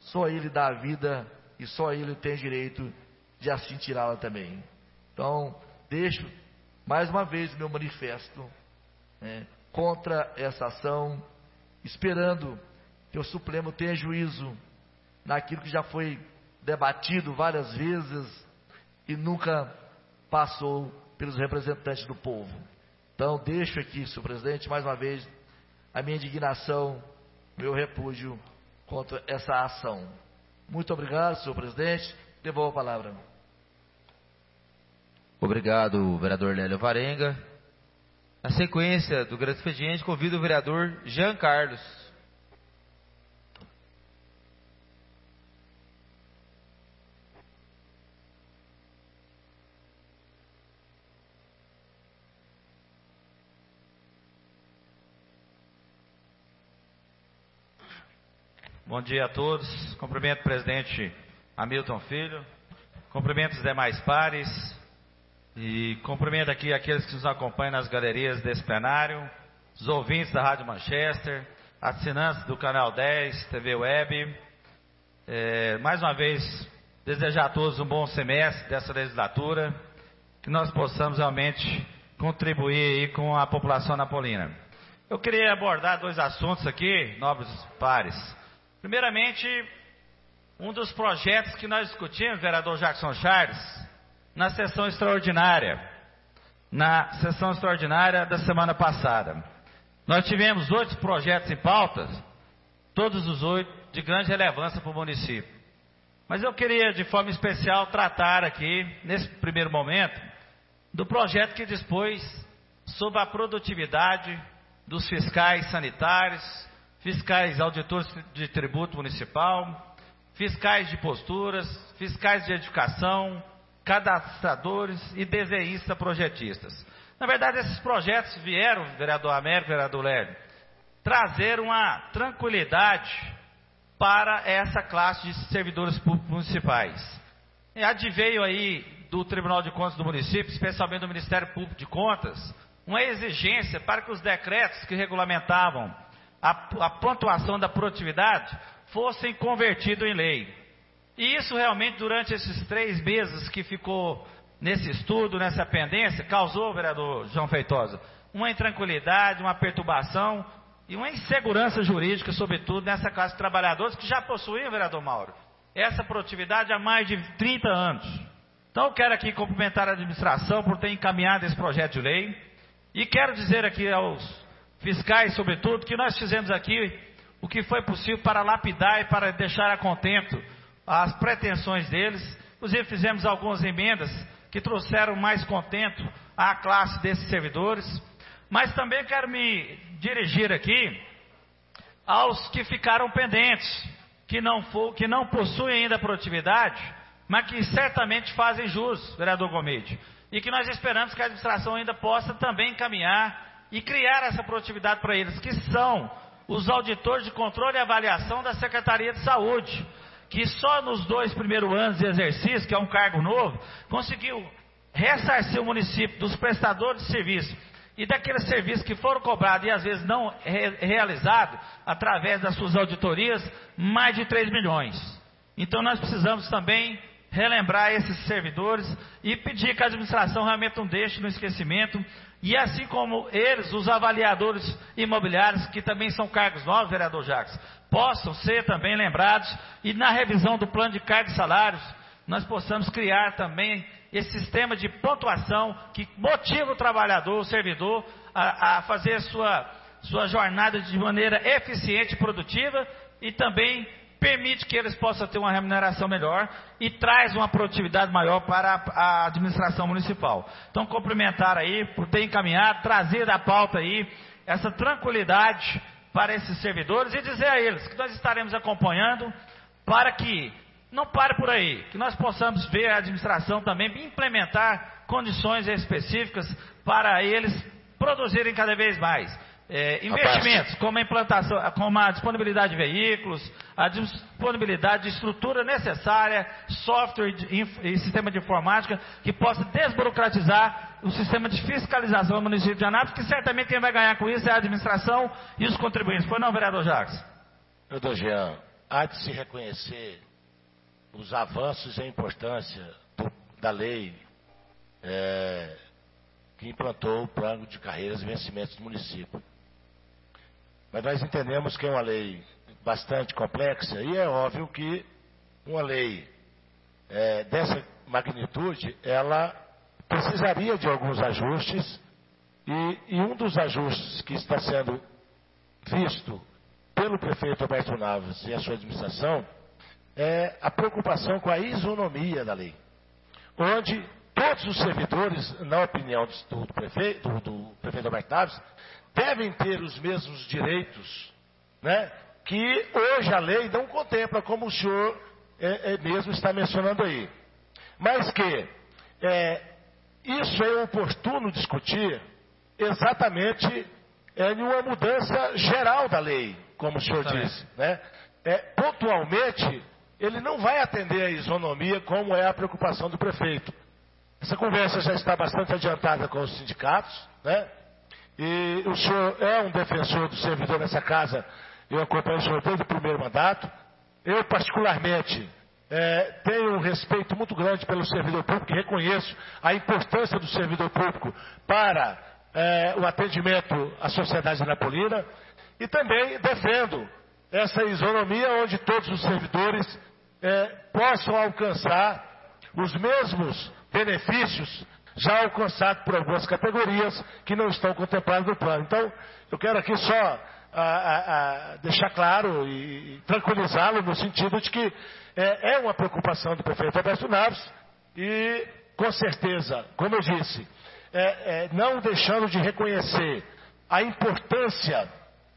só Ele dá a vida e só Ele tem direito de assim tirá-la também. Então, deixo mais uma vez o meu manifesto, né, contra essa ação, esperando que o Supremo tenha juízo naquilo que já foi debatido várias vezes e nunca passou pelos representantes do povo. Então, deixo aqui, senhor presidente, mais uma vez, a minha indignação, meu repúdio contra essa ação. Muito obrigado, senhor presidente. Devolvo a palavra. Obrigado, vereador Lélio Varenga. Na sequência do grande expediente, convido o vereador Jean Carlos. Bom dia a todos. Cumprimento o presidente Hamilton Filho. Cumprimento os demais pares. E cumprimento aqui aqueles que nos acompanham nas galerias desse plenário, os ouvintes da Rádio Manchester, assinantes do Canal dez, T V Web. É, mais uma vez, desejar a todos um bom semestre dessa legislatura, que nós possamos realmente contribuir aí com a população napolina. Eu queria abordar dois assuntos aqui, nobres pares. Primeiramente, um dos projetos que nós discutimos, vereador Jackson Charles, na sessão extraordinária, na sessão extraordinária da semana passada. Nós tivemos oito projetos em pauta, todos os oito de grande relevância para o município. Mas eu queria, de forma especial, tratar aqui, nesse primeiro momento, do projeto que dispôs sobre a produtividade dos fiscais sanitários, fiscais auditores de tributo municipal, fiscais de posturas, fiscais de edificação, cadastradores e desenhistas projetistas. Na verdade, esses projetos vieram, vereador Américo, vereador Lélio, trazer uma tranquilidade para essa classe de servidores públicos municipais. Adveio aí do Tribunal de Contas do município, especialmente do Ministério Público de Contas, uma exigência para que os decretos que regulamentavam a, a pontuação da produtividade fossem convertidos em lei. E isso realmente, durante esses três meses que ficou nesse estudo, nessa pendência, causou, vereador João Feitosa, uma intranquilidade, uma perturbação e uma insegurança jurídica, sobretudo nessa classe de trabalhadores que já possuíam, vereador Mauro, essa produtividade há mais de trinta anos. Então, eu quero aqui cumprimentar a administração por ter encaminhado esse projeto de lei e quero dizer aqui aos fiscais, sobretudo, que nós fizemos aqui o que foi possível para lapidar e para deixar a contento as pretensões deles. Inclusive fizemos algumas emendas que trouxeram mais contento à classe desses servidores, mas também quero me dirigir aqui aos que ficaram pendentes, que não, for, que não possuem ainda produtividade, mas que certamente fazem jus, vereador Gomide, e que nós esperamos que a administração ainda possa também encaminhar e criar essa produtividade para eles, que são os auditores de controle e avaliação da Secretaria de Saúde, que só nos dois primeiros anos de exercício, que é um cargo novo, conseguiu ressarcir o município dos prestadores de serviço e daqueles serviços que foram cobrados e às vezes não re realizados, através das suas auditorias, mais de três milhões. Então nós precisamos também relembrar esses servidores e pedir que a administração realmente não deixe no esquecimento, e assim como eles, os avaliadores imobiliários, que também são cargos novos, vereador Jacques, possam ser também lembrados, e na revisão do plano de cargos e salários, nós possamos criar também esse sistema de pontuação que motiva o trabalhador, o servidor, a, a fazer sua, sua jornada de maneira eficiente e produtiva, e também permite que eles possam ter uma remuneração melhor e traz uma produtividade maior para a, a administração municipal. Então, cumprimentar aí por ter encaminhado, trazer da pauta aí essa tranquilidade para esses servidores e dizer a eles que nós estaremos acompanhando para que não pare por aí, que nós possamos ver a administração também implementar condições específicas para eles produzirem cada vez mais. É, investimentos, como a implantação, como a disponibilidade de veículos, a disponibilidade de estrutura necessária, software e sistema de informática, que possa desburocratizar o sistema de fiscalização do município de Anápolis, que certamente quem vai ganhar com isso é a administração e os contribuintes. Foi não, vereador Jacques? Vereador Jean, há de se reconhecer os avanços e a importância do, da lei é, que implantou o plano de carreiras e vencimentos do município. Mas nós entendemos que é uma lei bastante complexa e é óbvio que uma lei é, dessa magnitude, ela precisaria de alguns ajustes e, e um dos ajustes que está sendo visto pelo prefeito Roberto Naves e a sua administração é a preocupação com a isonomia da lei, onde todos os servidores, na opinião do, do, prefeito, do, do prefeito Roberto Naves, devem ter os mesmos direitos, né, que hoje a lei não contempla, como o senhor é, é mesmo está mencionando aí. Mas que é, isso é oportuno discutir exatamente é, em uma mudança geral da lei, como o senhor disse. Né? É, pontualmente, ele não vai atender a isonomia como é a preocupação do prefeito. Essa conversa já está bastante adiantada com os sindicatos, né? E o senhor é um defensor do servidor nessa casa, eu acompanho o senhor desde o primeiro mandato. Eu, particularmente, é, tenho um respeito muito grande pelo servidor público e reconheço a importância do servidor público para é, o atendimento à sociedade anapolina. E também defendo essa isonomia onde todos os servidores é, possam alcançar os mesmos benefícios já alcançados por algumas categorias que não estão contempladas no plano. Então, eu quero aqui só a, a, a deixar claro e, e tranquilizá-lo no sentido de que é, é uma preocupação do prefeito Roberto Naves e, com certeza, como eu disse, é, é, não deixando de reconhecer a importância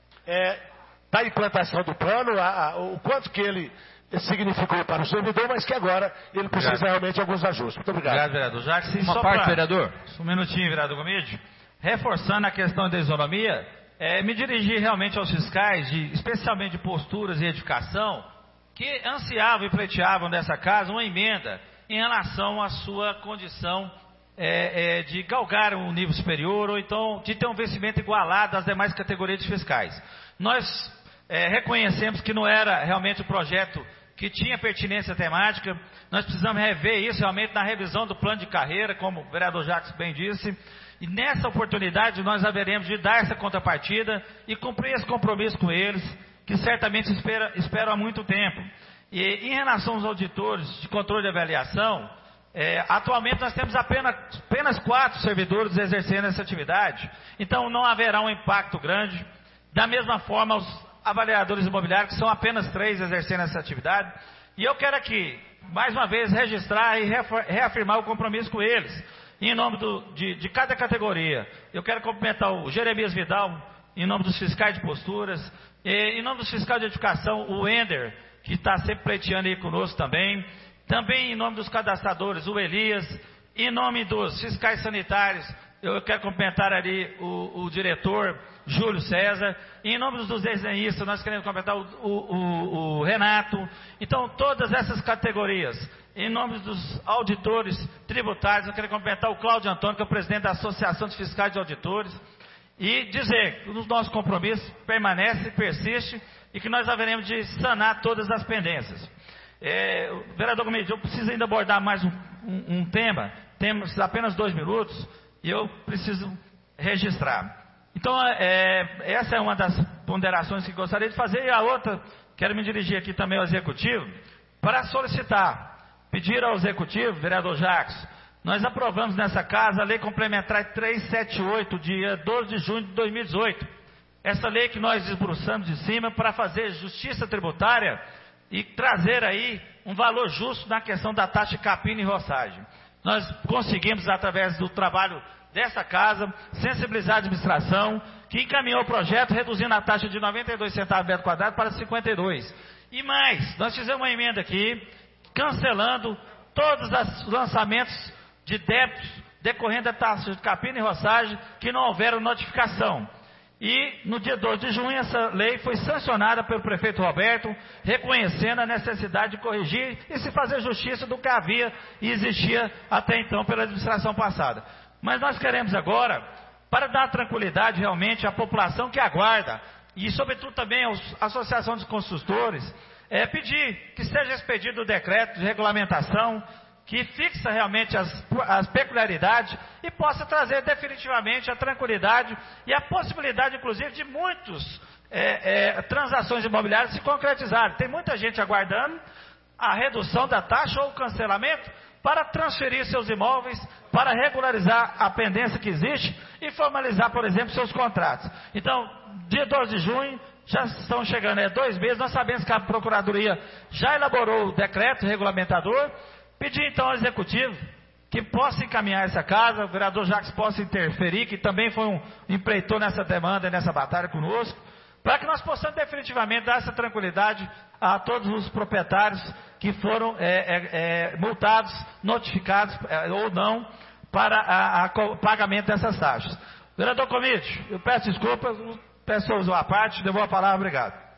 é, da implantação do plano, a, a, o quanto que ele significou para o servidor, mas que agora ele precisa obrigado. realmente de alguns ajustes. Muito obrigado. Obrigado, vereador Jacques. Uma só parte, pra... vereador. Um minutinho, vereador Gomide. Reforçando a questão da isonomia, é, me dirigir realmente aos fiscais, de, especialmente de posturas e edificação, que ansiavam e pleiteavam dessa casa uma emenda em relação à sua condição é, é, de galgar um nível superior ou então de ter um vencimento igualado às demais categorias de fiscais. Nós é, reconhecemos que não era realmente o projeto que tinha pertinência temática. Nós precisamos rever isso realmente na revisão do plano de carreira, como o vereador Jacques bem disse, e nessa oportunidade nós haveremos de dar essa contrapartida e cumprir esse compromisso com eles, que certamente espera, esperam há muito tempo. E em relação aos auditores de controle de avaliação, é, atualmente nós temos apenas, apenas quatro servidores exercendo essa atividade, então não haverá um impacto grande. Da mesma forma, os avaliadores imobiliários, que são apenas três exercendo essa atividade, e eu quero aqui, mais uma vez, registrar e reafirmar o compromisso com eles, em nome do, de, de cada categoria. Eu quero cumprimentar o Jeremias Vidal, em nome dos fiscais de posturas, e, em nome dos fiscais de edificação, o Ender, que está sempre pleiteando aí conosco também, também em nome dos cadastradores, o Elias, em nome dos fiscais sanitários, eu quero cumprimentar ali o, o diretor Júlio César, e em nome dos desenhistas nós queremos cumprimentar o, o, o Renato. Então todas essas categorias, em nome dos auditores tributários, eu quero cumprimentar o Cláudio Antônio, que é o presidente da Associação de Fiscais de Auditores, e dizer que o nosso compromisso permanece, persiste, e que nós haveremos de sanar todas as pendências. É, vereador Gomes, eu preciso ainda abordar mais um, um, um tema, temos apenas dois minutos, e eu preciso registrar. Então, é, essa é uma das ponderações que gostaria de fazer, e a outra, quero me dirigir aqui também ao Executivo, para solicitar, pedir ao Executivo, vereador Jacques, nós aprovamos nessa casa a Lei Complementar trezentos e setenta e oito, dia doze de junho de dois mil e dezoito. Essa lei que nós esbruçamos de cima para fazer justiça tributária e trazer aí um valor justo na questão da taxa de capina e roçagem. Nós conseguimos, através do trabalho dessa casa, sensibilizar a administração, que encaminhou o projeto, reduzindo a taxa de noventa e dois centavos por metro quadrado para cinquenta e dois. E mais, nós fizemos uma emenda aqui, cancelando todos os lançamentos de débitos decorrendo da taxa de capina e roçagem que não houveram notificação. E no dia doze de junho essa lei foi sancionada pelo prefeito Roberto, reconhecendo a necessidade de corrigir e se fazer justiça do que havia e existia até então pela administração passada. Mas nós queremos agora, para dar tranquilidade realmente à população que aguarda, e sobretudo também à Associação dos Construtores, é pedir que seja expedido o decreto de regulamentação que fixa realmente as, as peculiaridades e possa trazer definitivamente a tranquilidade e a possibilidade, inclusive, de muitas é, é, transações imobiliárias se concretizarem. Tem muita gente aguardando a redução da taxa ou o cancelamento para transferir seus imóveis, para regularizar a pendência que existe e formalizar, por exemplo, seus contratos. Então, dia doze de junho, já estão chegando é, dois meses, nós sabemos que a Procuradoria já elaborou o decreto regulamentador, pedir então ao Executivo que possa encaminhar essa casa, o vereador Jacques possa interferir, que também foi um empreitor nessa demanda, nessa batalha conosco, para que nós possamos definitivamente dar essa tranquilidade a todos os proprietários que foram é, é, é, multados, notificados é, ou não, para o pagamento dessas taxas. Vereador Comide, eu peço desculpas, peço usar a parte, devolvo a palavra, obrigado.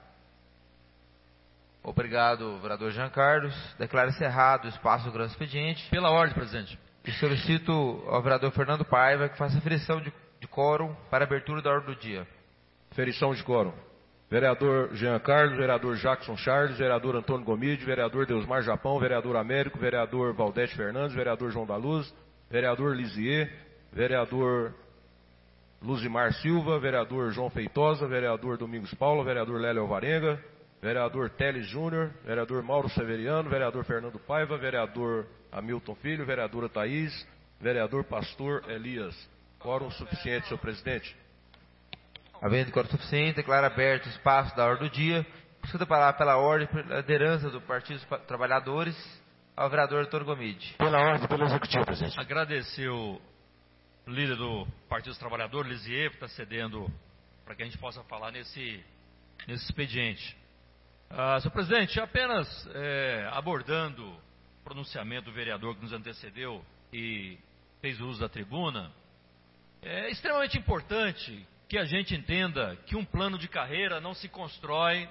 Obrigado, vereador Jean Carlos. Declaro encerrado o espaço do grande expediente. Pela ordem, presidente. E solicito ao vereador Fernando Paiva que faça aferição de, de quórum para a abertura da ordem do dia. Ferição de quórum. Vereador Jean Carlos, vereador Jackson Charles, vereador Antônio Gomide, vereador Deusmar Japão, vereador Américo, vereador Valdete Fernandes, vereador João da Luz, vereador Lisier, vereador Luzimar Silva, vereador João Feitosa, vereador Domingos Paulo, vereador Lélio Alvarenga, vereador Teles Júnior, vereador Mauro Severiano, vereador Fernando Paiva, vereador Hamilton Filho, vereadora Thaís, vereador Pastor Elias. Quórum suficiente, senhor presidente. Havendo quórum suficiente, declaro aberto o espaço da ordem do dia. Consulta pela, pela ordem pela liderança do Partido dos Trabalhadores ao vereador Antônio Gomide. Pela ordem, pelo Executivo, presidente. Agradecer o líder do Partido dos Trabalhadores, Lisier, por estar cedendo para que a gente possa falar nesse, nesse expediente. Ah, senhor presidente, apenas é, abordando o pronunciamento do vereador que nos antecedeu e fez o uso da tribuna, é extremamente importante que a gente entenda que um plano de carreira não se constrói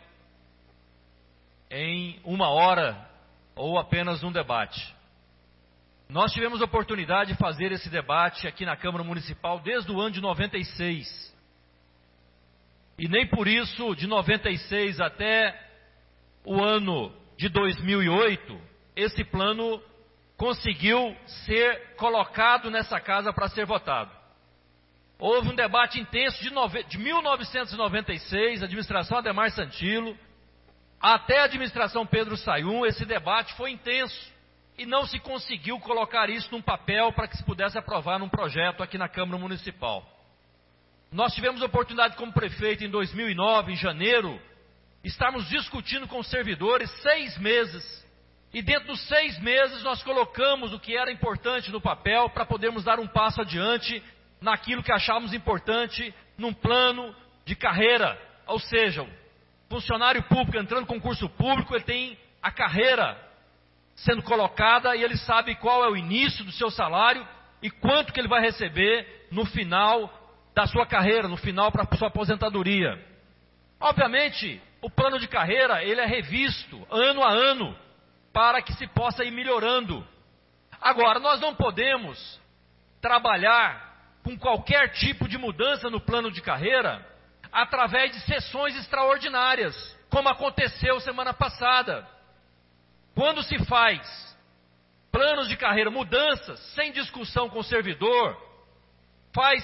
em uma hora ou apenas um debate. Nós tivemos a oportunidade de fazer esse debate aqui na Câmara Municipal desde o ano de noventa e seis. E nem por isso, de noventa e seis até o ano de dois mil e oito, esse plano conseguiu ser colocado nessa casa para ser votado. Houve um debate intenso de, nove... de mil novecentos e noventa e seis, administração Ademar Santilo, até a administração Pedro Sayum. Esse debate foi intenso e não se conseguiu colocar isso num papel para que se pudesse aprovar num projeto aqui na Câmara Municipal. Nós tivemos a oportunidade como prefeito em dois mil e nove, em janeiro, estarmos discutindo com os servidores seis meses. E dentro dos seis meses nós colocamos o que era importante no papel para podermos dar um passo adiante naquilo que achávamos importante num plano de carreira. Ou seja, o funcionário público entrando com concurso público, ele tem a carreira sendo colocada e ele sabe qual é o início do seu salário e quanto que ele vai receber no final da sua carreira, no final para a sua aposentadoria. Obviamente, o plano de carreira ele é revisto ano a ano para que se possa ir melhorando. Agora, nós não podemos trabalhar com qualquer tipo de mudança no plano de carreira através de sessões extraordinárias, como aconteceu semana passada. Quando se faz planos de carreira, mudanças, sem discussão com o servidor, faz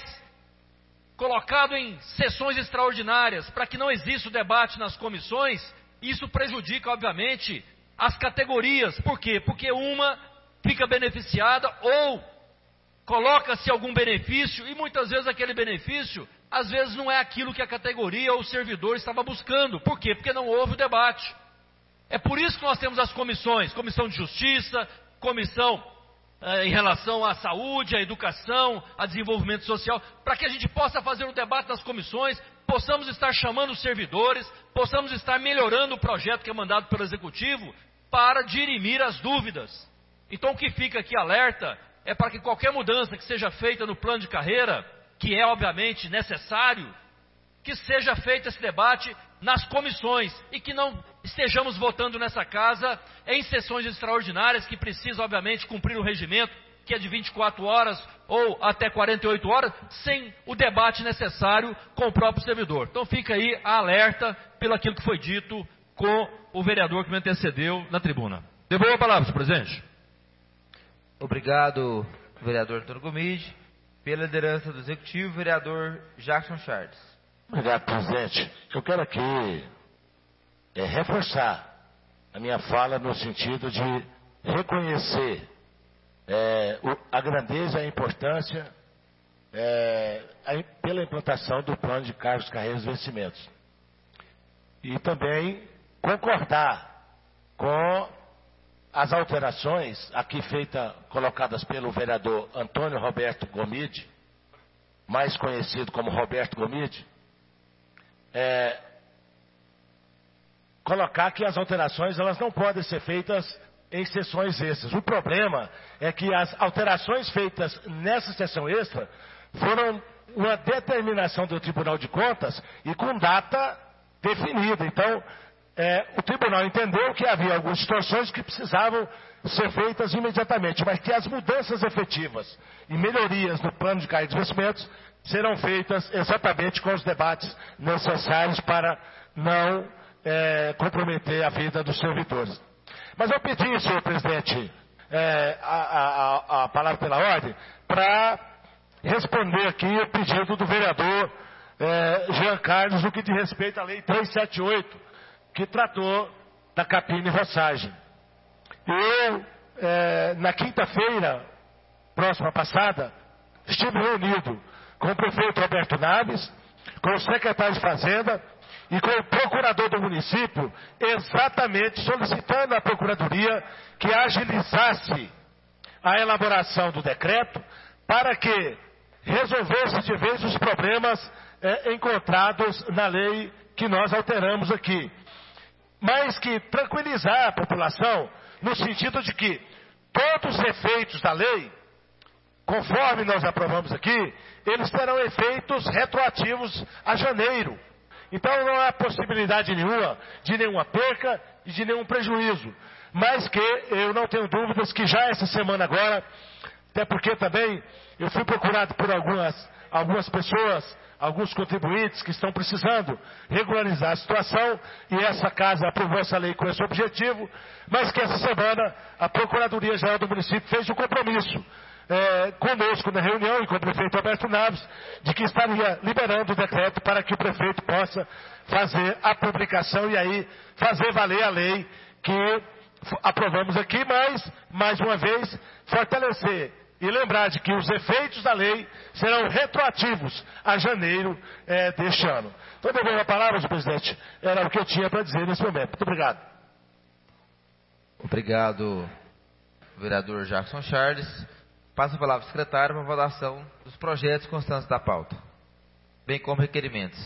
colocado em sessões extraordinárias, para que não exista o debate nas comissões, isso prejudica, obviamente, as categorias. Por quê? Porque uma fica beneficiada ou coloca-se algum benefício, e muitas vezes aquele benefício, às vezes não é aquilo que a categoria ou o servidor estava buscando. Por quê? Porque não houve o debate. É por isso que nós temos as comissões, comissão de justiça, comissão eh, em relação à saúde, à educação, a desenvolvimento social, para que a gente possa fazer o debate nas comissões, possamos estar chamando os servidores, possamos estar melhorando o projeto que é mandado pelo Executivo, para dirimir as dúvidas. Então o que fica aqui alerta é para que qualquer mudança que seja feita no plano de carreira, que é obviamente necessário, que seja feito esse debate nas comissões e que não estejamos votando nessa casa em sessões extraordinárias que precisam obviamente cumprir o regimento, que é de vinte e quatro horas ou até quarenta e oito horas, sem o debate necessário com o próprio servidor. Então fica aí a alerta pelo aquilo que foi dito com o vereador que me antecedeu na tribuna. Devolvo a palavra, senhor presidente. Obrigado, vereador Antônio Gomide. Pela liderança do Executivo, vereador Jackson Charles. Obrigado, presidente. Eu quero aqui é, reforçar a minha fala no sentido de reconhecer é, o, a grandeza e a importância é, a, pela implantação do plano de cargos, carreiras e vencimentos. E também concordar com as alterações aqui feitas, colocadas pelo vereador Antônio Roberto Gomide, mais conhecido como Roberto Gomide, é, colocar que as alterações elas não podem ser feitas em sessões extras. O problema é que as alterações feitas nessa sessão extra foram uma determinação do Tribunal de Contas e com data definida. Então, É, o tribunal entendeu que havia algumas situações que precisavam ser feitas imediatamente, mas que as mudanças efetivas e melhorias no plano de carreiras e investimentos serão feitas exatamente com os debates necessários para não é, comprometer a vida dos servidores. Mas eu pedi, senhor presidente, é, a, a, a palavra pela ordem, para responder aqui o pedido do vereador é, Jean Carlos no que diz respeito à lei trezentos e setenta e oito, que tratou da capina e roçagem. Eu, é, na quinta-feira, próxima passada, estive reunido com o prefeito Roberto Naves, com o secretário de Fazenda e com o procurador do município, exatamente solicitando à Procuradoria que agilizasse a elaboração do decreto para que resolvesse de vez os problemas é, encontrados na lei que nós alteramos aqui. Mas que tranquilizar a população no sentido de que todos os efeitos da lei, conforme nós aprovamos aqui, eles terão efeitos retroativos a janeiro. Então não há possibilidade nenhuma de nenhuma perca e de nenhum prejuízo. Mas que eu não tenho dúvidas que já essa semana agora, até porque também eu fui procurado por algumas, algumas pessoas, alguns contribuintes que estão precisando regularizar a situação, e essa casa aprovou essa lei com esse objetivo, mas que essa semana a Procuradoria-Geral do município fez um compromisso é, conosco na reunião e com o prefeito Roberto Naves, de que estaria liberando o decreto para que o prefeito possa fazer a publicação e aí fazer valer a lei que aprovamos aqui, mas, mais uma vez, fortalecer e lembrar de que os efeitos da lei serão retroativos a janeiro é, deste ano. Então, devolvo a palavra, senhor presidente. Era o que eu tinha para dizer nesse momento. Muito obrigado. Obrigado, vereador Jackson Charles. Passo a palavra ao secretário para a votação dos projetos constantes da pauta, bem como requerimentos.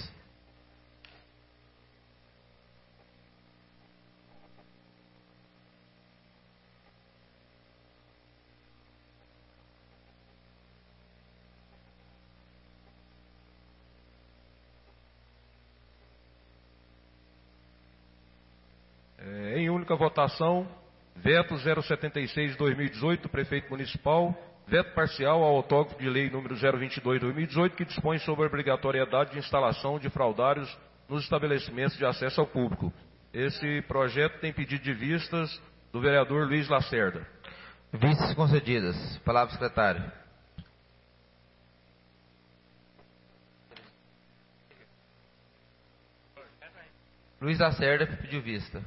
Em única votação, veto zero setenta e seis barra dois mil e dezoito do prefeito municipal, veto parcial ao autógrafo de lei número zero vinte e dois barra dois mil e dezoito, que dispõe sobre a obrigatoriedade de instalação de fraudários nos estabelecimentos de acesso ao público. Esse projeto tem pedido de vistas do vereador Luiz Lacerda. Vistas concedidas. Palavra, secretário. Luiz Lacerda pediu vista.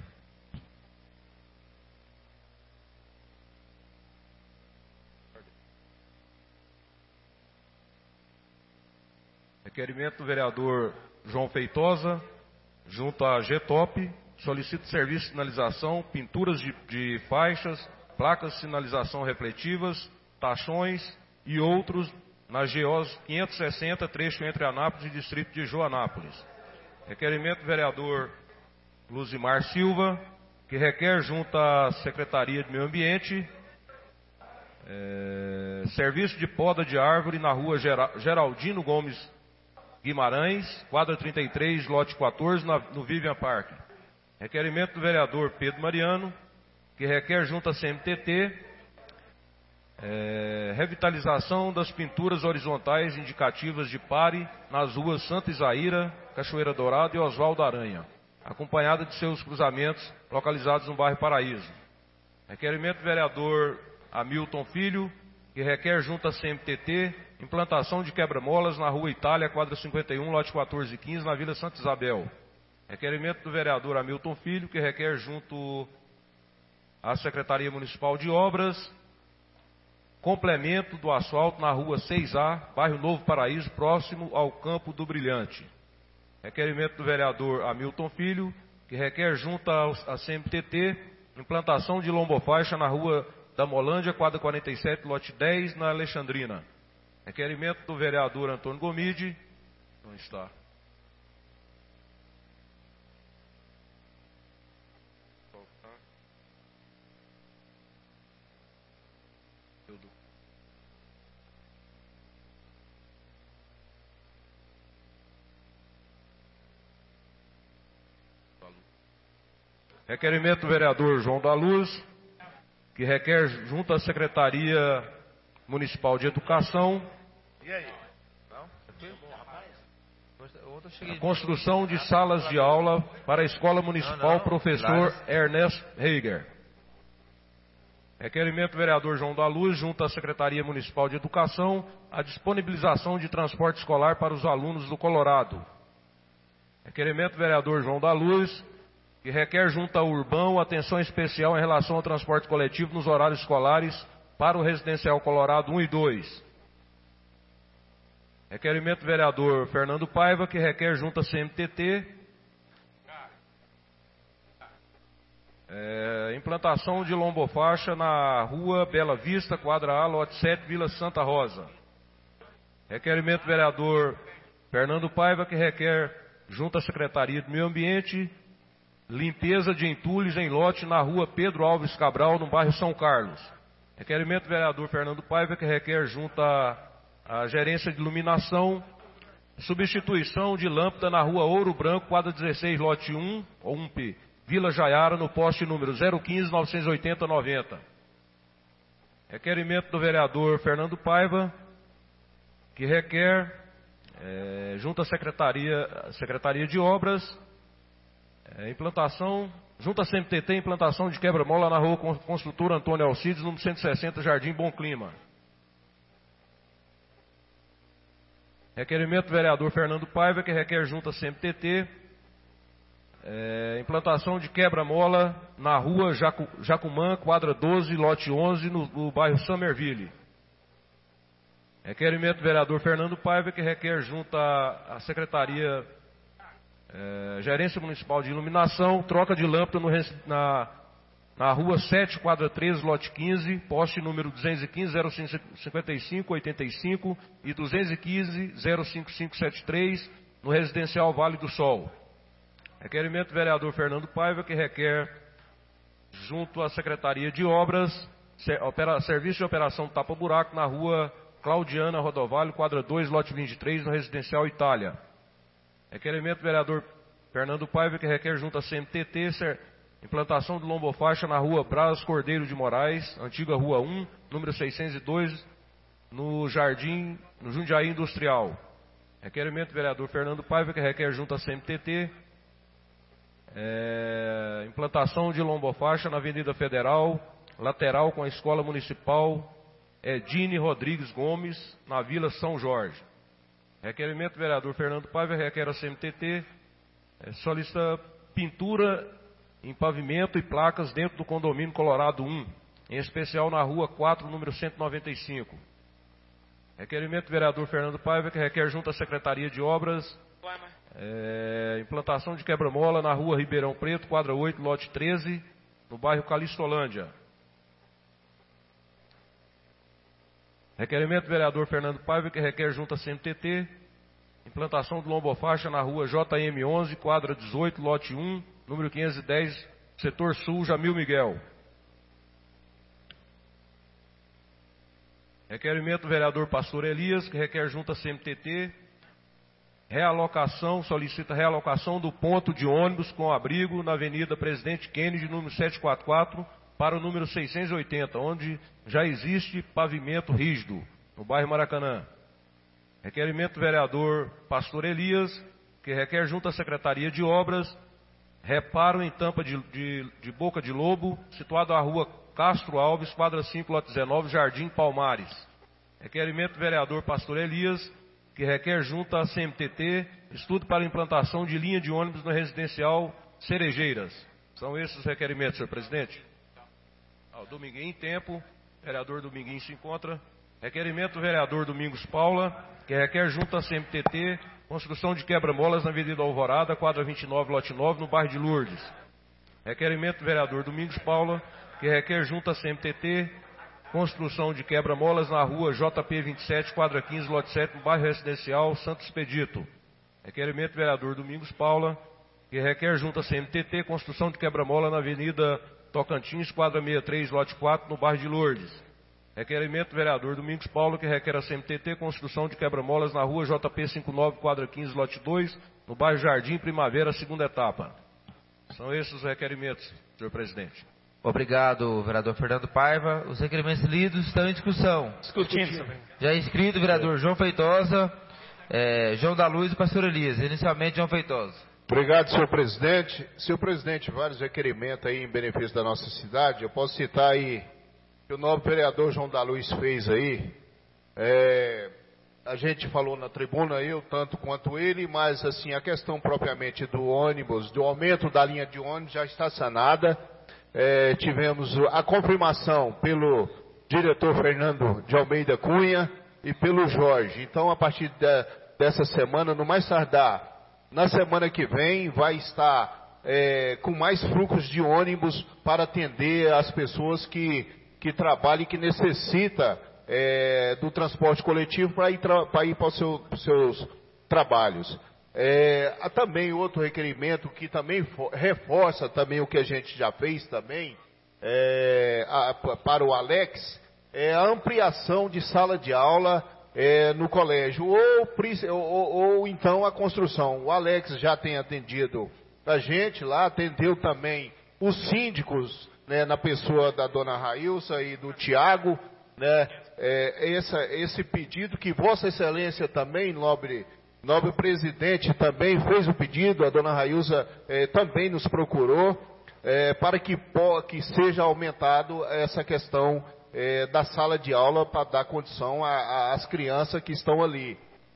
Requerimento do vereador João Feitosa, junto à G T O P, solicita serviço de sinalização, pinturas de, de faixas, placas de sinalização refletivas, tachões e outros na G O S quinhentos e sessenta, trecho entre Anápolis e distrito de Joanápolis. Requerimento do vereador Luzimar Silva, que requer junto à Secretaria de Meio Ambiente, é, serviço de poda de árvore na rua Geraldino Gomes Guimarães, quadra trinta e três, lote quatorze, no Vivian Park. Requerimento do vereador Pedro Mariano, que requer junto à C M T T, é, revitalização das pinturas horizontais indicativas de pare nas ruas Santa Isaíra, Cachoeira Dourada e Oswaldo Aranha. acompanhada de seus cruzamentos localizados no bairro Paraíso. Requerimento do vereador Hamilton Filho, que requer junto à C M T T, implantação de quebra-molas na Rua Itália, quadra cinquenta e um, lote quatorze e quinze, na Vila Santa Isabel. Requerimento do vereador Hamilton Filho, que requer junto à Secretaria Municipal de Obras, complemento do asfalto na Rua seis A, bairro Novo Paraíso, próximo ao Campo do Brilhante. Requerimento do vereador Hamilton Filho, que requer junto à C M T T, implantação de lombofaixa na Rua da Molândia, quadra quarenta e sete, lote dez, na Alexandrina. Requerimento do vereador Antônio Gomide. Não está. Requerimento do vereador João da Luz, que requer junto à Secretaria Municipal de Educação E aí? a construção de salas de aula para a Escola Municipal Não, não, Professor Pilares. Ernest Heiger. Requerimento do vereador João da Luz, junto à Secretaria Municipal de Educação, a disponibilização de transporte escolar para os alunos do Colorado. Requerimento do vereador João da Luz, que requer junto ao Urbão atenção especial em relação ao transporte coletivo nos horários escolares para o Residencial Colorado um e dois. Requerimento do vereador Fernando Paiva, que requer junto à C M T T é, implantação de lombofaixa na Rua Bela Vista, quadra A, lote sete, Vila Santa Rosa. Requerimento do vereador Fernando Paiva, que requer junto à Secretaria do Meio Ambiente limpeza de entulhos em lote na Rua Pedro Alves Cabral, no bairro São Carlos. Requerimento do vereador Fernando Paiva, que requer junto à, à Gerência de Iluminação substituição de lâmpada na Rua Ouro Branco, quadra dezesseis, lote um, ou um P, Vila Jaiara, no poste número zero quinze, novecentos e oitenta, noventa. Requerimento do vereador Fernando Paiva, que requer, é, junto à Secretaria, Secretaria de Obras, É, implantação, junto à C M T T, implantação de quebra-mola na Rua Construtora Antônio Alcides, número cento e sessenta, Jardim Bom Clima. Requerimento do vereador Fernando Paiva, que requer junto à C M T T, é, implantação de quebra-mola na Rua Jacu, Jacumã, quadra doze, lote onze, no, no bairro Summerville. Requerimento do vereador Fernando Paiva, que requer junto à, à Secretaria É, Gerência Municipal de Iluminação, troca de lâmpada no, na, na Rua sete, quadra treze, lote quinze, poste número duzentos e quinze, zero cinco cinquenta e cinco, oitenta e cinco e duzentos e quinze, zero cinco cinco setenta e três, no Residencial Vale do Sol. Requerimento do vereador Fernando Paiva, que requer, junto à Secretaria de Obras, ser, opera, serviço de operação tapa-buraco na Rua Claudiana Rodovalho, quadra dois, lote vinte e três, no Residencial Itália. Requerimento do vereador Fernando Paiva, que requer junto à C M T T implantação de lombofaixa na Rua Braz Cordeiro de Moraes, antiga Rua um, número seiscentos e dois, no Jardim, no Jundiaí Industrial. Requerimento do vereador Fernando Paiva, que requer junto à C M T T é, implantação de lombofaixa na Avenida Federal, lateral com a Escola Municipal Edine Rodrigues Gomes, na Vila São Jorge. Requerimento do vereador Fernando Paiva, requer a C M T T, é, solicita pintura em pavimento e placas dentro do condomínio Colorado um, em especial na Rua quatro, número cento e noventa e cinco. Requerimento do vereador Fernando Paiva, que requer junto à Secretaria de Obras, é, implantação de quebra-mola na Rua Ribeirão Preto, quadra oito, lote treze, no bairro Calistolândia. Requerimento do vereador Fernando Paiva, que requer junto à C M T T, implantação de lombofaixa na Rua J M onze, quadra dezoito, lote um, número quinhentos e dez, setor sul, Jamil Miguel. Requerimento do vereador Pastor Elias, que requer junto à C M T T, realocação, solicita realocação do ponto de ônibus com abrigo na Avenida Presidente Kennedy, número setecentos e quarenta e quatro, para o número seiscentos e oitenta, onde já existe pavimento rígido, no bairro Maracanã. Requerimento do vereador Pastor Elias, que requer junto à Secretaria de Obras reparo em tampa de, de, de Boca de Lobo, situado na rua Castro Alves, quadra cinco, lote dezenove, Jardim Palmares. Requerimento do vereador Pastor Elias, que requer junto à C M T T, estudo para implantação de linha de ônibus no residencial Cerejeiras. São esses os requerimentos, senhor presidente. Ah, o Dominguinho em tempo, vereador Dominguinho se encontra. Requerimento do vereador Domingos Paula, que requer junto à C M T T, construção de quebra-molas na Avenida Alvorada, quadra vinte e nove, lote nove, no bairro de Lourdes. Requerimento do vereador Domingos Paula, que requer junto à C M T T, construção de quebra-molas na rua J P vinte e sete, quadra quinze, lote sete, no bairro residencial Santo Expedito. Requerimento do vereador Domingos Paula, que requer junto à C M T T, construção de quebra-mola na Avenida Tocantins, quadra sessenta e três, lote quatro, no bairro de Lourdes. Requerimento do vereador Domingos Paulo, que requer a C M T T, construção de quebra-molas na rua J P cinquenta e nove, quadra quinze, lote dois, no bairro Jardim Primavera, segunda etapa. São esses os requerimentos, senhor presidente. Obrigado, vereador Fernando Paiva. Os requerimentos lidos estão em discussão. Discutindo. Já inscrito o vereador João Feitosa, é, João da Luz e pastor Elias. Inicialmente, João Feitosa. Obrigado, senhor presidente. Senhor presidente, vários requerimentos aí em benefício da nossa cidade. Eu posso citar aí que o nobre vereador João da Luz fez aí. É, a gente falou na tribuna, eu tanto quanto ele, mas assim, a questão propriamente do ônibus, do aumento da linha de ônibus já está sanada. É, tivemos a confirmação pelo diretor Fernando de Almeida Cunha e pelo Jorge. Então, a partir de, dessa semana, no mais tardar, na semana que vem, vai estar é, com mais fluxos de ônibus para atender as pessoas que, que trabalham e que necessitam é, do transporte coletivo para ir, para, ir para os seu, seus trabalhos. É, há também outro requerimento que também reforça também o que a gente já fez também é, a, para o Alex, é a ampliação de sala de aula é, no colégio ou, ou, ou então a construção. O Alex já tem atendido a gente lá, atendeu também os síndicos, né, na pessoa da dona Railsa e do Tiago, né, é, essa, esse pedido que Vossa Excelência também, nobre Nobre presidente, também fez o pedido, a dona Railza eh, também nos procurou, eh, para que, que seja aumentado essa questão eh, da sala de aula para dar condição às crianças que estão ali.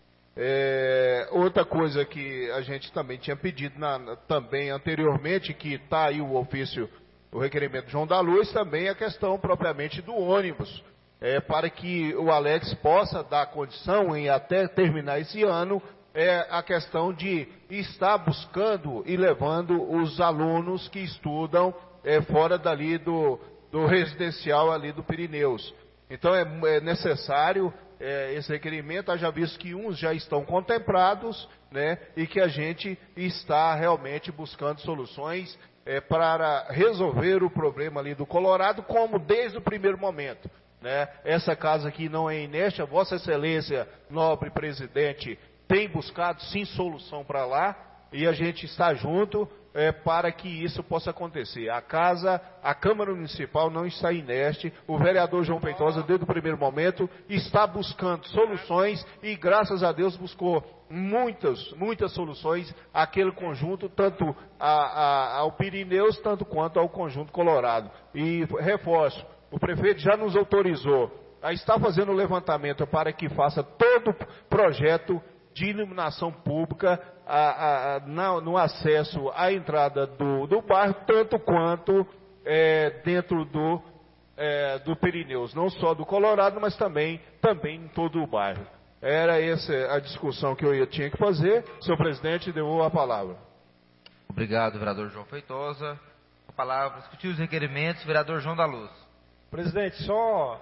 Eh, outra coisa que a gente também tinha pedido na, também anteriormente, que está aí o ofício, o requerimento de João da Luz, também a questão propriamente do ônibus. É, para que o Alex possa dar condição em até terminar esse ano, é a questão de estar buscando e levando os alunos que estudam é, fora dali do, do residencial ali do Pirineus. Então é, é necessário é, esse requerimento, haja visto que uns já estão contemplados, né, e que a gente está realmente buscando soluções é, para resolver o problema ali do Colorado, como desde o primeiro momento. Né? Essa casa aqui não é inerte, a Vossa Excelência, nobre presidente, tem buscado sim solução para lá, e a gente está junto é, para que isso possa acontecer. A casa, a Câmara Municipal não está inerte, o vereador João Feitosa, desde o primeiro momento, está buscando soluções e graças a Deus buscou muitas, muitas soluções àquele conjunto, tanto a, a, ao Pirineus, tanto quanto ao conjunto Colorado. E reforço, o prefeito já nos autorizou a estar fazendo o levantamento para que faça todo o projeto de iluminação pública a, a, a, na, no acesso à entrada do, do bairro, tanto quanto é, dentro do, é, do Pirineus, não só do Colorado, mas também, também em todo o bairro. Era essa a discussão que eu ia, tinha que fazer. Senhor presidente, devolvo a palavra. Obrigado, vereador João Feitosa. A palavra para discutir os requerimentos, vereador João da Luz. Presidente, só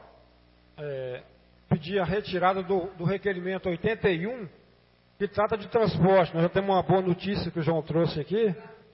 é, pedir a retirada do, do requerimento oitenta e um, que trata de transporte. Nós já temos uma boa notícia que o João trouxe aqui.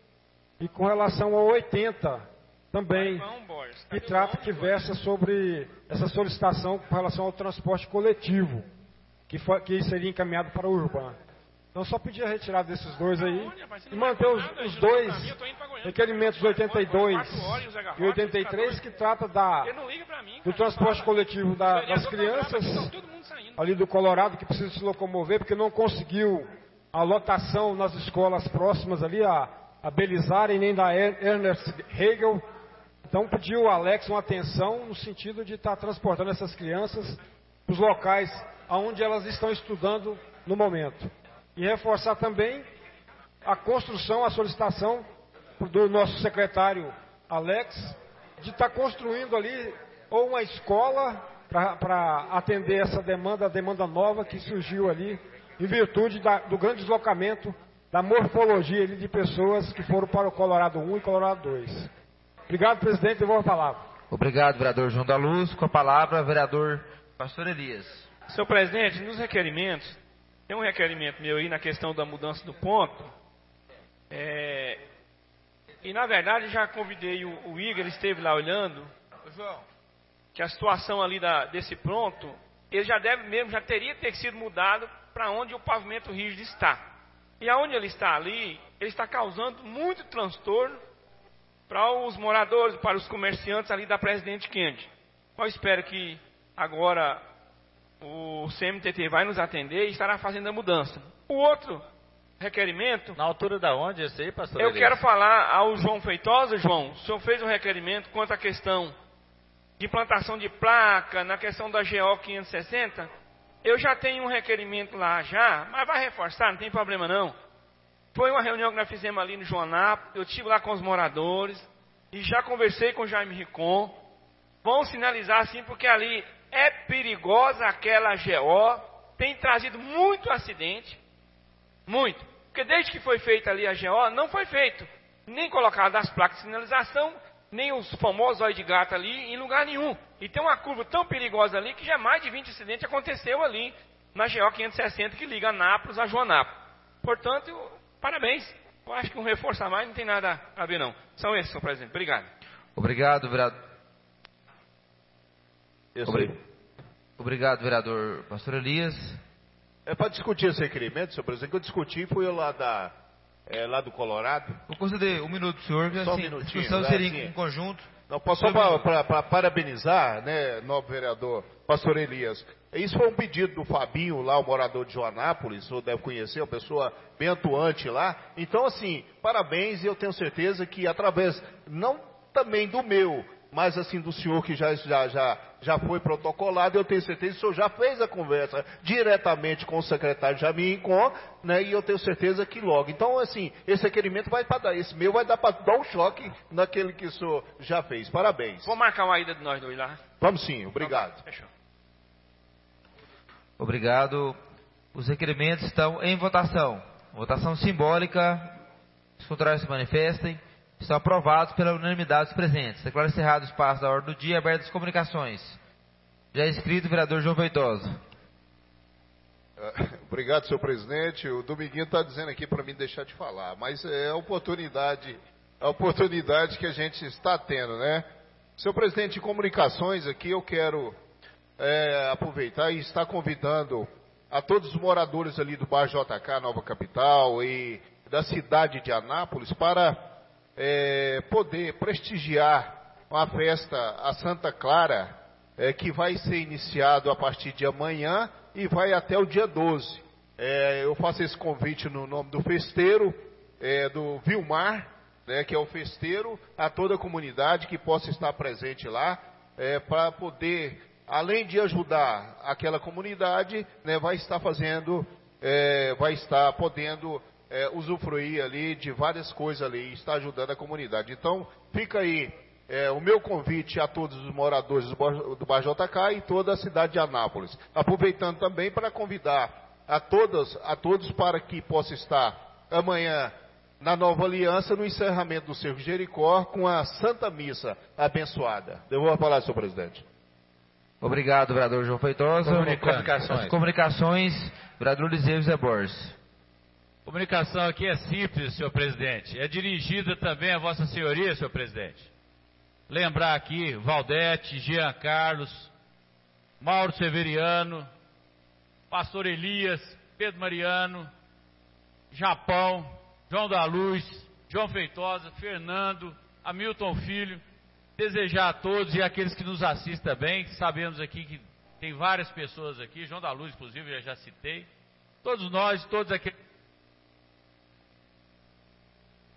E com relação ao oitenta também, que trata, que versa sobre essa solicitação com relação ao transporte coletivo, que, foi, que seria encaminhado para o urbano. Então só pedir a retirada desses dois aí e manter os, os dois requerimentos oitenta e dois e oitenta e três, que trata da, do transporte coletivo da, das crianças ali do Colorado, que precisa se locomover porque não conseguiu a lotação nas escolas próximas ali, a, a Belizar e nem da Ernest Hegel. Então pediu ao Alex uma atenção no sentido de estar transportando essas crianças para os locais onde elas estão estudando no momento. E reforçar também a construção, a solicitação do nosso secretário Alex, de estar construindo ali ou uma escola para atender essa demanda, a demanda nova que surgiu ali, em virtude da, do grande deslocamento da morfologia ali de pessoas que foram para o Colorado um e Colorado dois. Obrigado, presidente, eu vou falar. Obrigado, vereador João da Luz. Com a palavra, vereador Pastor Elias. Senhor presidente, nos requerimentos, tem um requerimento meu aí na questão da mudança do ponto. É, e na verdade já convidei o, o Igor, ele esteve lá olhando. Ô, João, que a situação ali da, desse ponto, ele já deve mesmo, já teria ter sido mudado para onde o pavimento rígido está. E aonde ele está ali, ele está causando muito transtorno para os moradores, para os comerciantes ali da Presidente Kennedy. Eu espero que agora o C M T T vai nos atender e estará fazendo a mudança. O outro requerimento... Na altura da onde esse aí, pastor? Eu Elias? quero falar ao João Feitosa. João, o senhor fez um requerimento quanto à questão de implantação de placa, na questão da G O quinhentos e sessenta. Eu já tenho um requerimento lá já, mas vai reforçar, não tem problema não. Foi uma reunião que nós fizemos ali no Joanápolis, eu estive lá com os moradores, e já conversei com o Jaime Ricon. Vão sinalizar assim, porque ali é perigosa aquela G O, tem trazido muito acidente, muito. Porque desde que foi feita ali a G O, não foi feito, nem colocado as placas de sinalização, nem os famosos olhos de gato ali, em lugar nenhum. E tem uma curva tão perigosa ali, que já mais de vinte acidentes aconteceu ali, na G O quinhentos e sessenta, que liga Anápolis a Joanápolis. Portanto, parabéns. Eu acho que um reforço a mais não tem nada a ver, não. São esses, senhor presidente. Obrigado. Obrigado, vereador. Obri... Obrigado, vereador Pastor Elias. É para discutir esse requerimento, senhor presidente, que eu discuti, fui eu lá, da, é, lá do Colorado. Vou conceder um minuto, senhor, que só assim, um a discussão né, seria assim, em conjunto. Não, posso só para parabenizar, né, nobre vereador Pastor Elias. Isso foi um pedido do Fabinho, lá, o morador de Joanápolis, o senhor deve conhecer, uma pessoa bem atuante lá. Então, assim, parabéns, e eu tenho certeza que através, não também do meu, mas assim, do senhor que já, já, já, já foi protocolado, eu tenho certeza que o senhor já fez a conversa diretamente com o secretário Jaime Rincon, né, e eu tenho certeza que logo. Então, assim, esse requerimento vai para dar, esse meu vai dar para dar um choque naquele que o senhor já fez. Parabéns. Vou marcar uma ida de nós dois lá. Vamos sim, obrigado. Fechou. Obrigado. Os requerimentos estão em votação. Votação simbólica. Os contrários se manifestem. Estão aprovados pela unanimidade dos presentes. Declaro encerrado o espaço da ordem do dia, aberto às comunicações. Já inscrito o vereador João Feitosa. Obrigado, senhor presidente. O Dominguinho está dizendo aqui para mim deixar de falar, mas é a oportunidade, a oportunidade que a gente está tendo, né? Senhor presidente de comunicações, aqui eu quero é, aproveitar e estar convidando a todos os moradores ali do bairro J K, Nova Capital, e da cidade de Anápolis, para é, poder prestigiar uma festa a Santa Clara, é, que vai ser iniciado a partir de amanhã e vai até o dia doze. É, eu faço esse convite no nome do festeiro, é, do Vilmar, né, que é o festeiro, a toda a comunidade que possa estar presente lá, é, para poder, além de ajudar aquela comunidade, né, vai estar fazendo, é, vai estar podendo é, usufruir ali de várias coisas ali, está ajudando a comunidade. Então, fica aí é, o meu convite a todos os moradores do bairro J K e toda a cidade de Anápolis. Aproveitando também para convidar a todas, a todos para que possa estar amanhã na Nova Aliança, no encerramento do Cerco de Jericó, com a Santa Missa abençoada. Devolvo a palavra, senhor presidente. Obrigado, vereador João Feitosa. Comunicações. As comunicações, vereador Liseu Zé Borges. Comunicação aqui é simples, senhor presidente. É dirigida também a vossa senhoria, senhor presidente. Lembrar aqui, Valdete, Jean Carlos, Mauro Severiano, Pastor Elias, Pedro Mariano, Japão, João da Luz, João Feitosa, Fernando, Hamilton Filho, desejar a todos e aqueles que nos assistem também, sabemos aqui que tem várias pessoas aqui, João da Luz, inclusive, eu já citei, todos nós, todos aqueles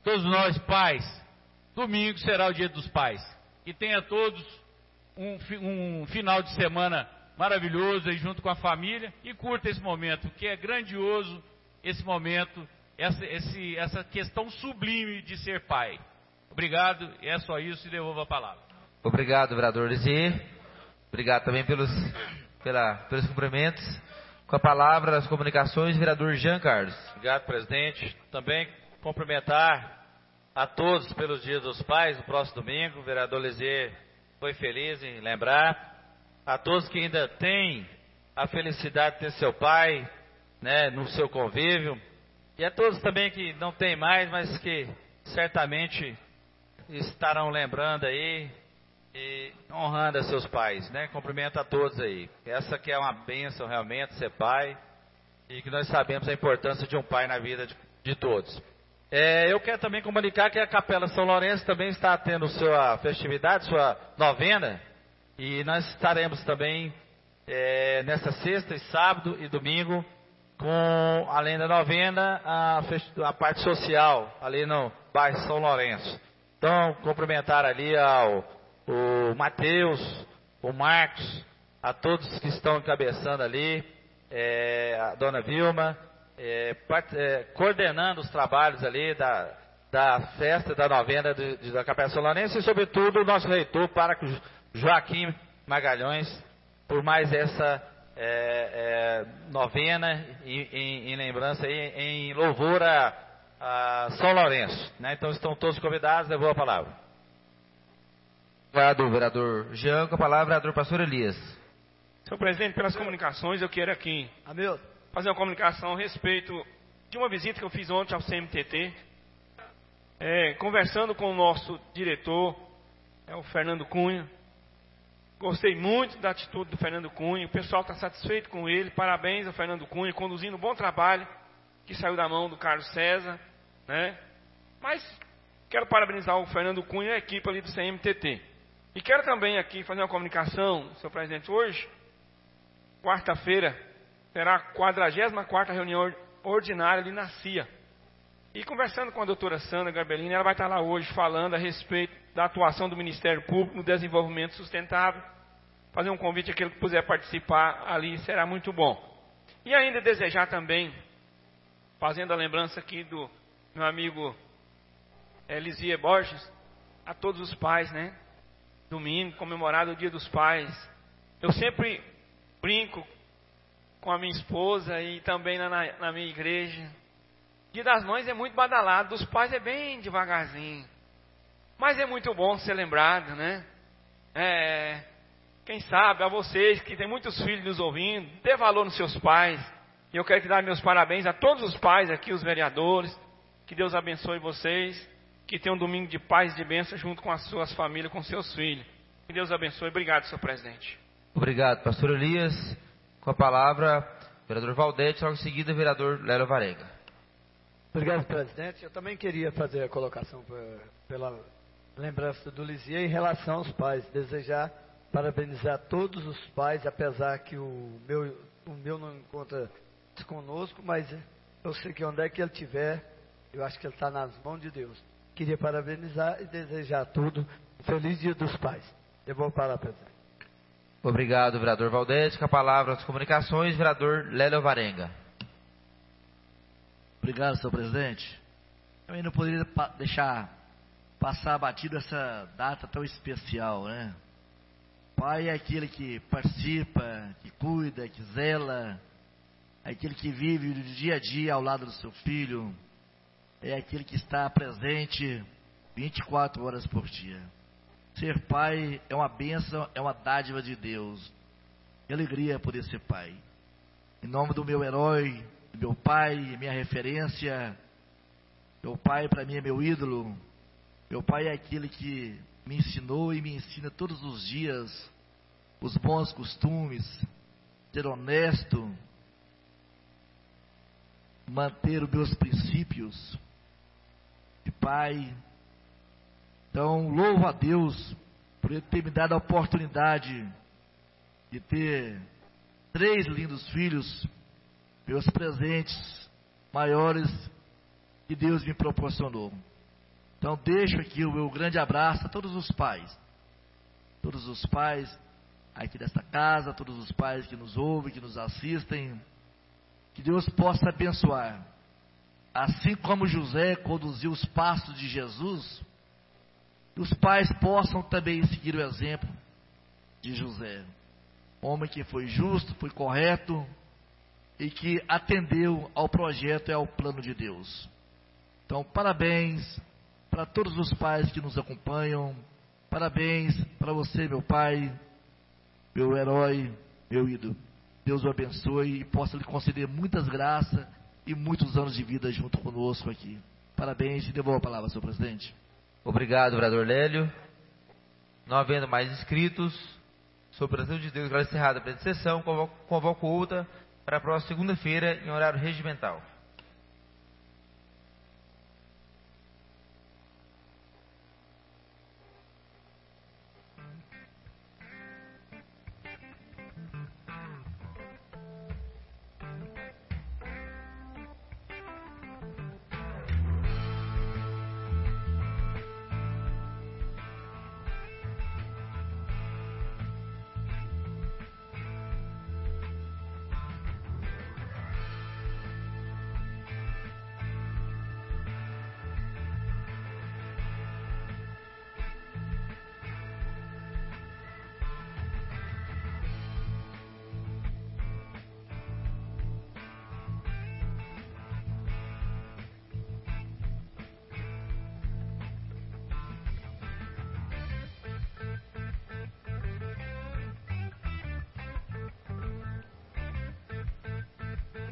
todos nós pais, domingo será o dia dos pais. E tenha todos um, um final de semana maravilhoso aí junto com a família e curta esse momento, que é grandioso esse momento, essa, esse, essa questão sublime de ser pai. Obrigado, é só isso e devolvo a palavra. Obrigado, vereador Lisier. Obrigado também pelos, pela, pelos cumprimentos. Com a palavra, as comunicações, vereador Jean Carlos. Obrigado, presidente. Também cumprimentar a todos pelos dias dos pais, no próximo domingo. O vereador Lisier foi feliz em lembrar. A todos que ainda têm a felicidade de ter seu pai, né, no seu convívio. E a todos também que não têm mais, mas que certamente estarão lembrando aí e honrando a seus pais, né? Cumprimento a todos aí. Essa que é uma bênção realmente, ser pai, e que nós sabemos a importância de um pai na vida de, de todos. É, eu quero também comunicar que a Capela São Lourenço também está tendo sua festividade, sua novena, e nós estaremos também é, nessa sexta, e sábado e domingo, com, além da novena, a, a parte social, ali no bairro São Lourenço. Então, cumprimentar ali ao o Matheus, o Marcos, a todos que estão encabeçando ali, é, a dona Vilma, é, part, é, coordenando os trabalhos ali da, da festa, da novena de, de, da Capela São Lourenço, e sobretudo o nosso reitor, Pároco Joaquim Magalhães, por mais essa é, é, novena em, em, em lembrança aí, em louvor a, a São Lourenço, né? Então estão todos convidados, levou a palavra. Obrigado, vereador Jean. Com a palavra, vereador pastor Elias. Senhor presidente, pelas comunicações, eu quero aqui fazer uma comunicação a respeito de uma visita que eu fiz ontem ao C M T T, é, conversando com o nosso diretor, é, o Fernando Cunha. Gostei muito da atitude do Fernando Cunha, o pessoal está satisfeito com ele, parabéns ao Fernando Cunha, conduzindo um bom trabalho, que saiu da mão do Carlos César, né? Mas quero parabenizar o Fernando Cunha e a equipe ali do C M T T. E quero também aqui fazer uma comunicação, senhor presidente, hoje, quarta-feira, será a quadragésima quarta reunião ordinária ali na C I A. E conversando com a doutora Sandra Garbellini, ela vai estar lá hoje falando a respeito da atuação do Ministério Público no desenvolvimento sustentável. Fazer um convite àquele que puder participar ali, será muito bom. E ainda desejar também, fazendo a lembrança aqui do meu amigo Elisier Borges, a todos os pais, né? Domingo, comemorado o Dia dos Pais. Eu sempre brinco com a minha esposa e também na, na minha igreja. Dia das Mães é muito badalado, dos pais é bem devagarzinho. Mas é muito bom ser lembrado, né? É, quem sabe, a vocês que tem muitos filhos nos ouvindo, dê valor nos seus pais. E eu quero dar meus parabéns a todos os pais aqui, os vereadores. Que Deus abençoe vocês. Que tenham um domingo de paz e de bênção junto com as suas famílias, com seus filhos. Que Deus abençoe. Obrigado, senhor presidente. Obrigado, pastor Elias. Com a palavra, vereador Valdete, logo em seguida, vereador Lélio Varenga. Obrigado, presidente. Eu também queria fazer a colocação pra, pela lembrança do Lisier em relação aos pais. Desejar parabenizar todos os pais, apesar que o meu, o meu não encontra conosco, mas eu sei que onde é que ele estiver, eu acho que ele está nas mãos de Deus. Queria parabenizar e desejar tudo. Um feliz Dia dos Pais. Eu vou parar, presidente. Obrigado, vereador Valdete. Com a palavra as comunicações, vereador Lélio Varenga. Obrigado, senhor presidente. Também não poderia pa deixar passar batido essa data tão especial, né? Pai é aquele que participa, que cuida, que zela, é aquele que vive o dia a dia ao lado do seu filho, é aquele que está presente vinte e quatro horas por dia. Ser pai é uma bênção, é uma dádiva de Deus. Que alegria poder ser pai. Em nome do meu herói, do meu pai, minha referência, meu pai para mim é meu ídolo. Meu pai é aquele que me ensinou e me ensina todos os dias os bons costumes, ser honesto, manter os meus princípios de pai. Então, louvo a Deus por Ele ter me dado a oportunidade de ter três lindos filhos, meus presentes maiores que Deus me proporcionou. Então deixo aqui o meu grande abraço a todos os pais. Todos os pais aqui desta casa, todos os pais que nos ouvem, que nos assistem. Que Deus possa abençoar. Assim como José conduziu os passos de Jesus, que os pais possam também seguir o exemplo de José. Homem que foi justo, foi correto e que atendeu ao projeto e ao plano de Deus. Então, parabéns para todos os pais que nos acompanham. Parabéns para você, meu pai, meu herói, meu ídolo. Deus o abençoe e possa lhe conceder muitas graças e muitos anos de vida junto conosco aqui. Parabéns e devolvo a palavra, senhor presidente. Obrigado, vereador Lélio. Não havendo mais inscritos, sob o prazer de Deus, agora encerrada a presente sessão, convoco outra para a próxima segunda-feira, em horário regimental.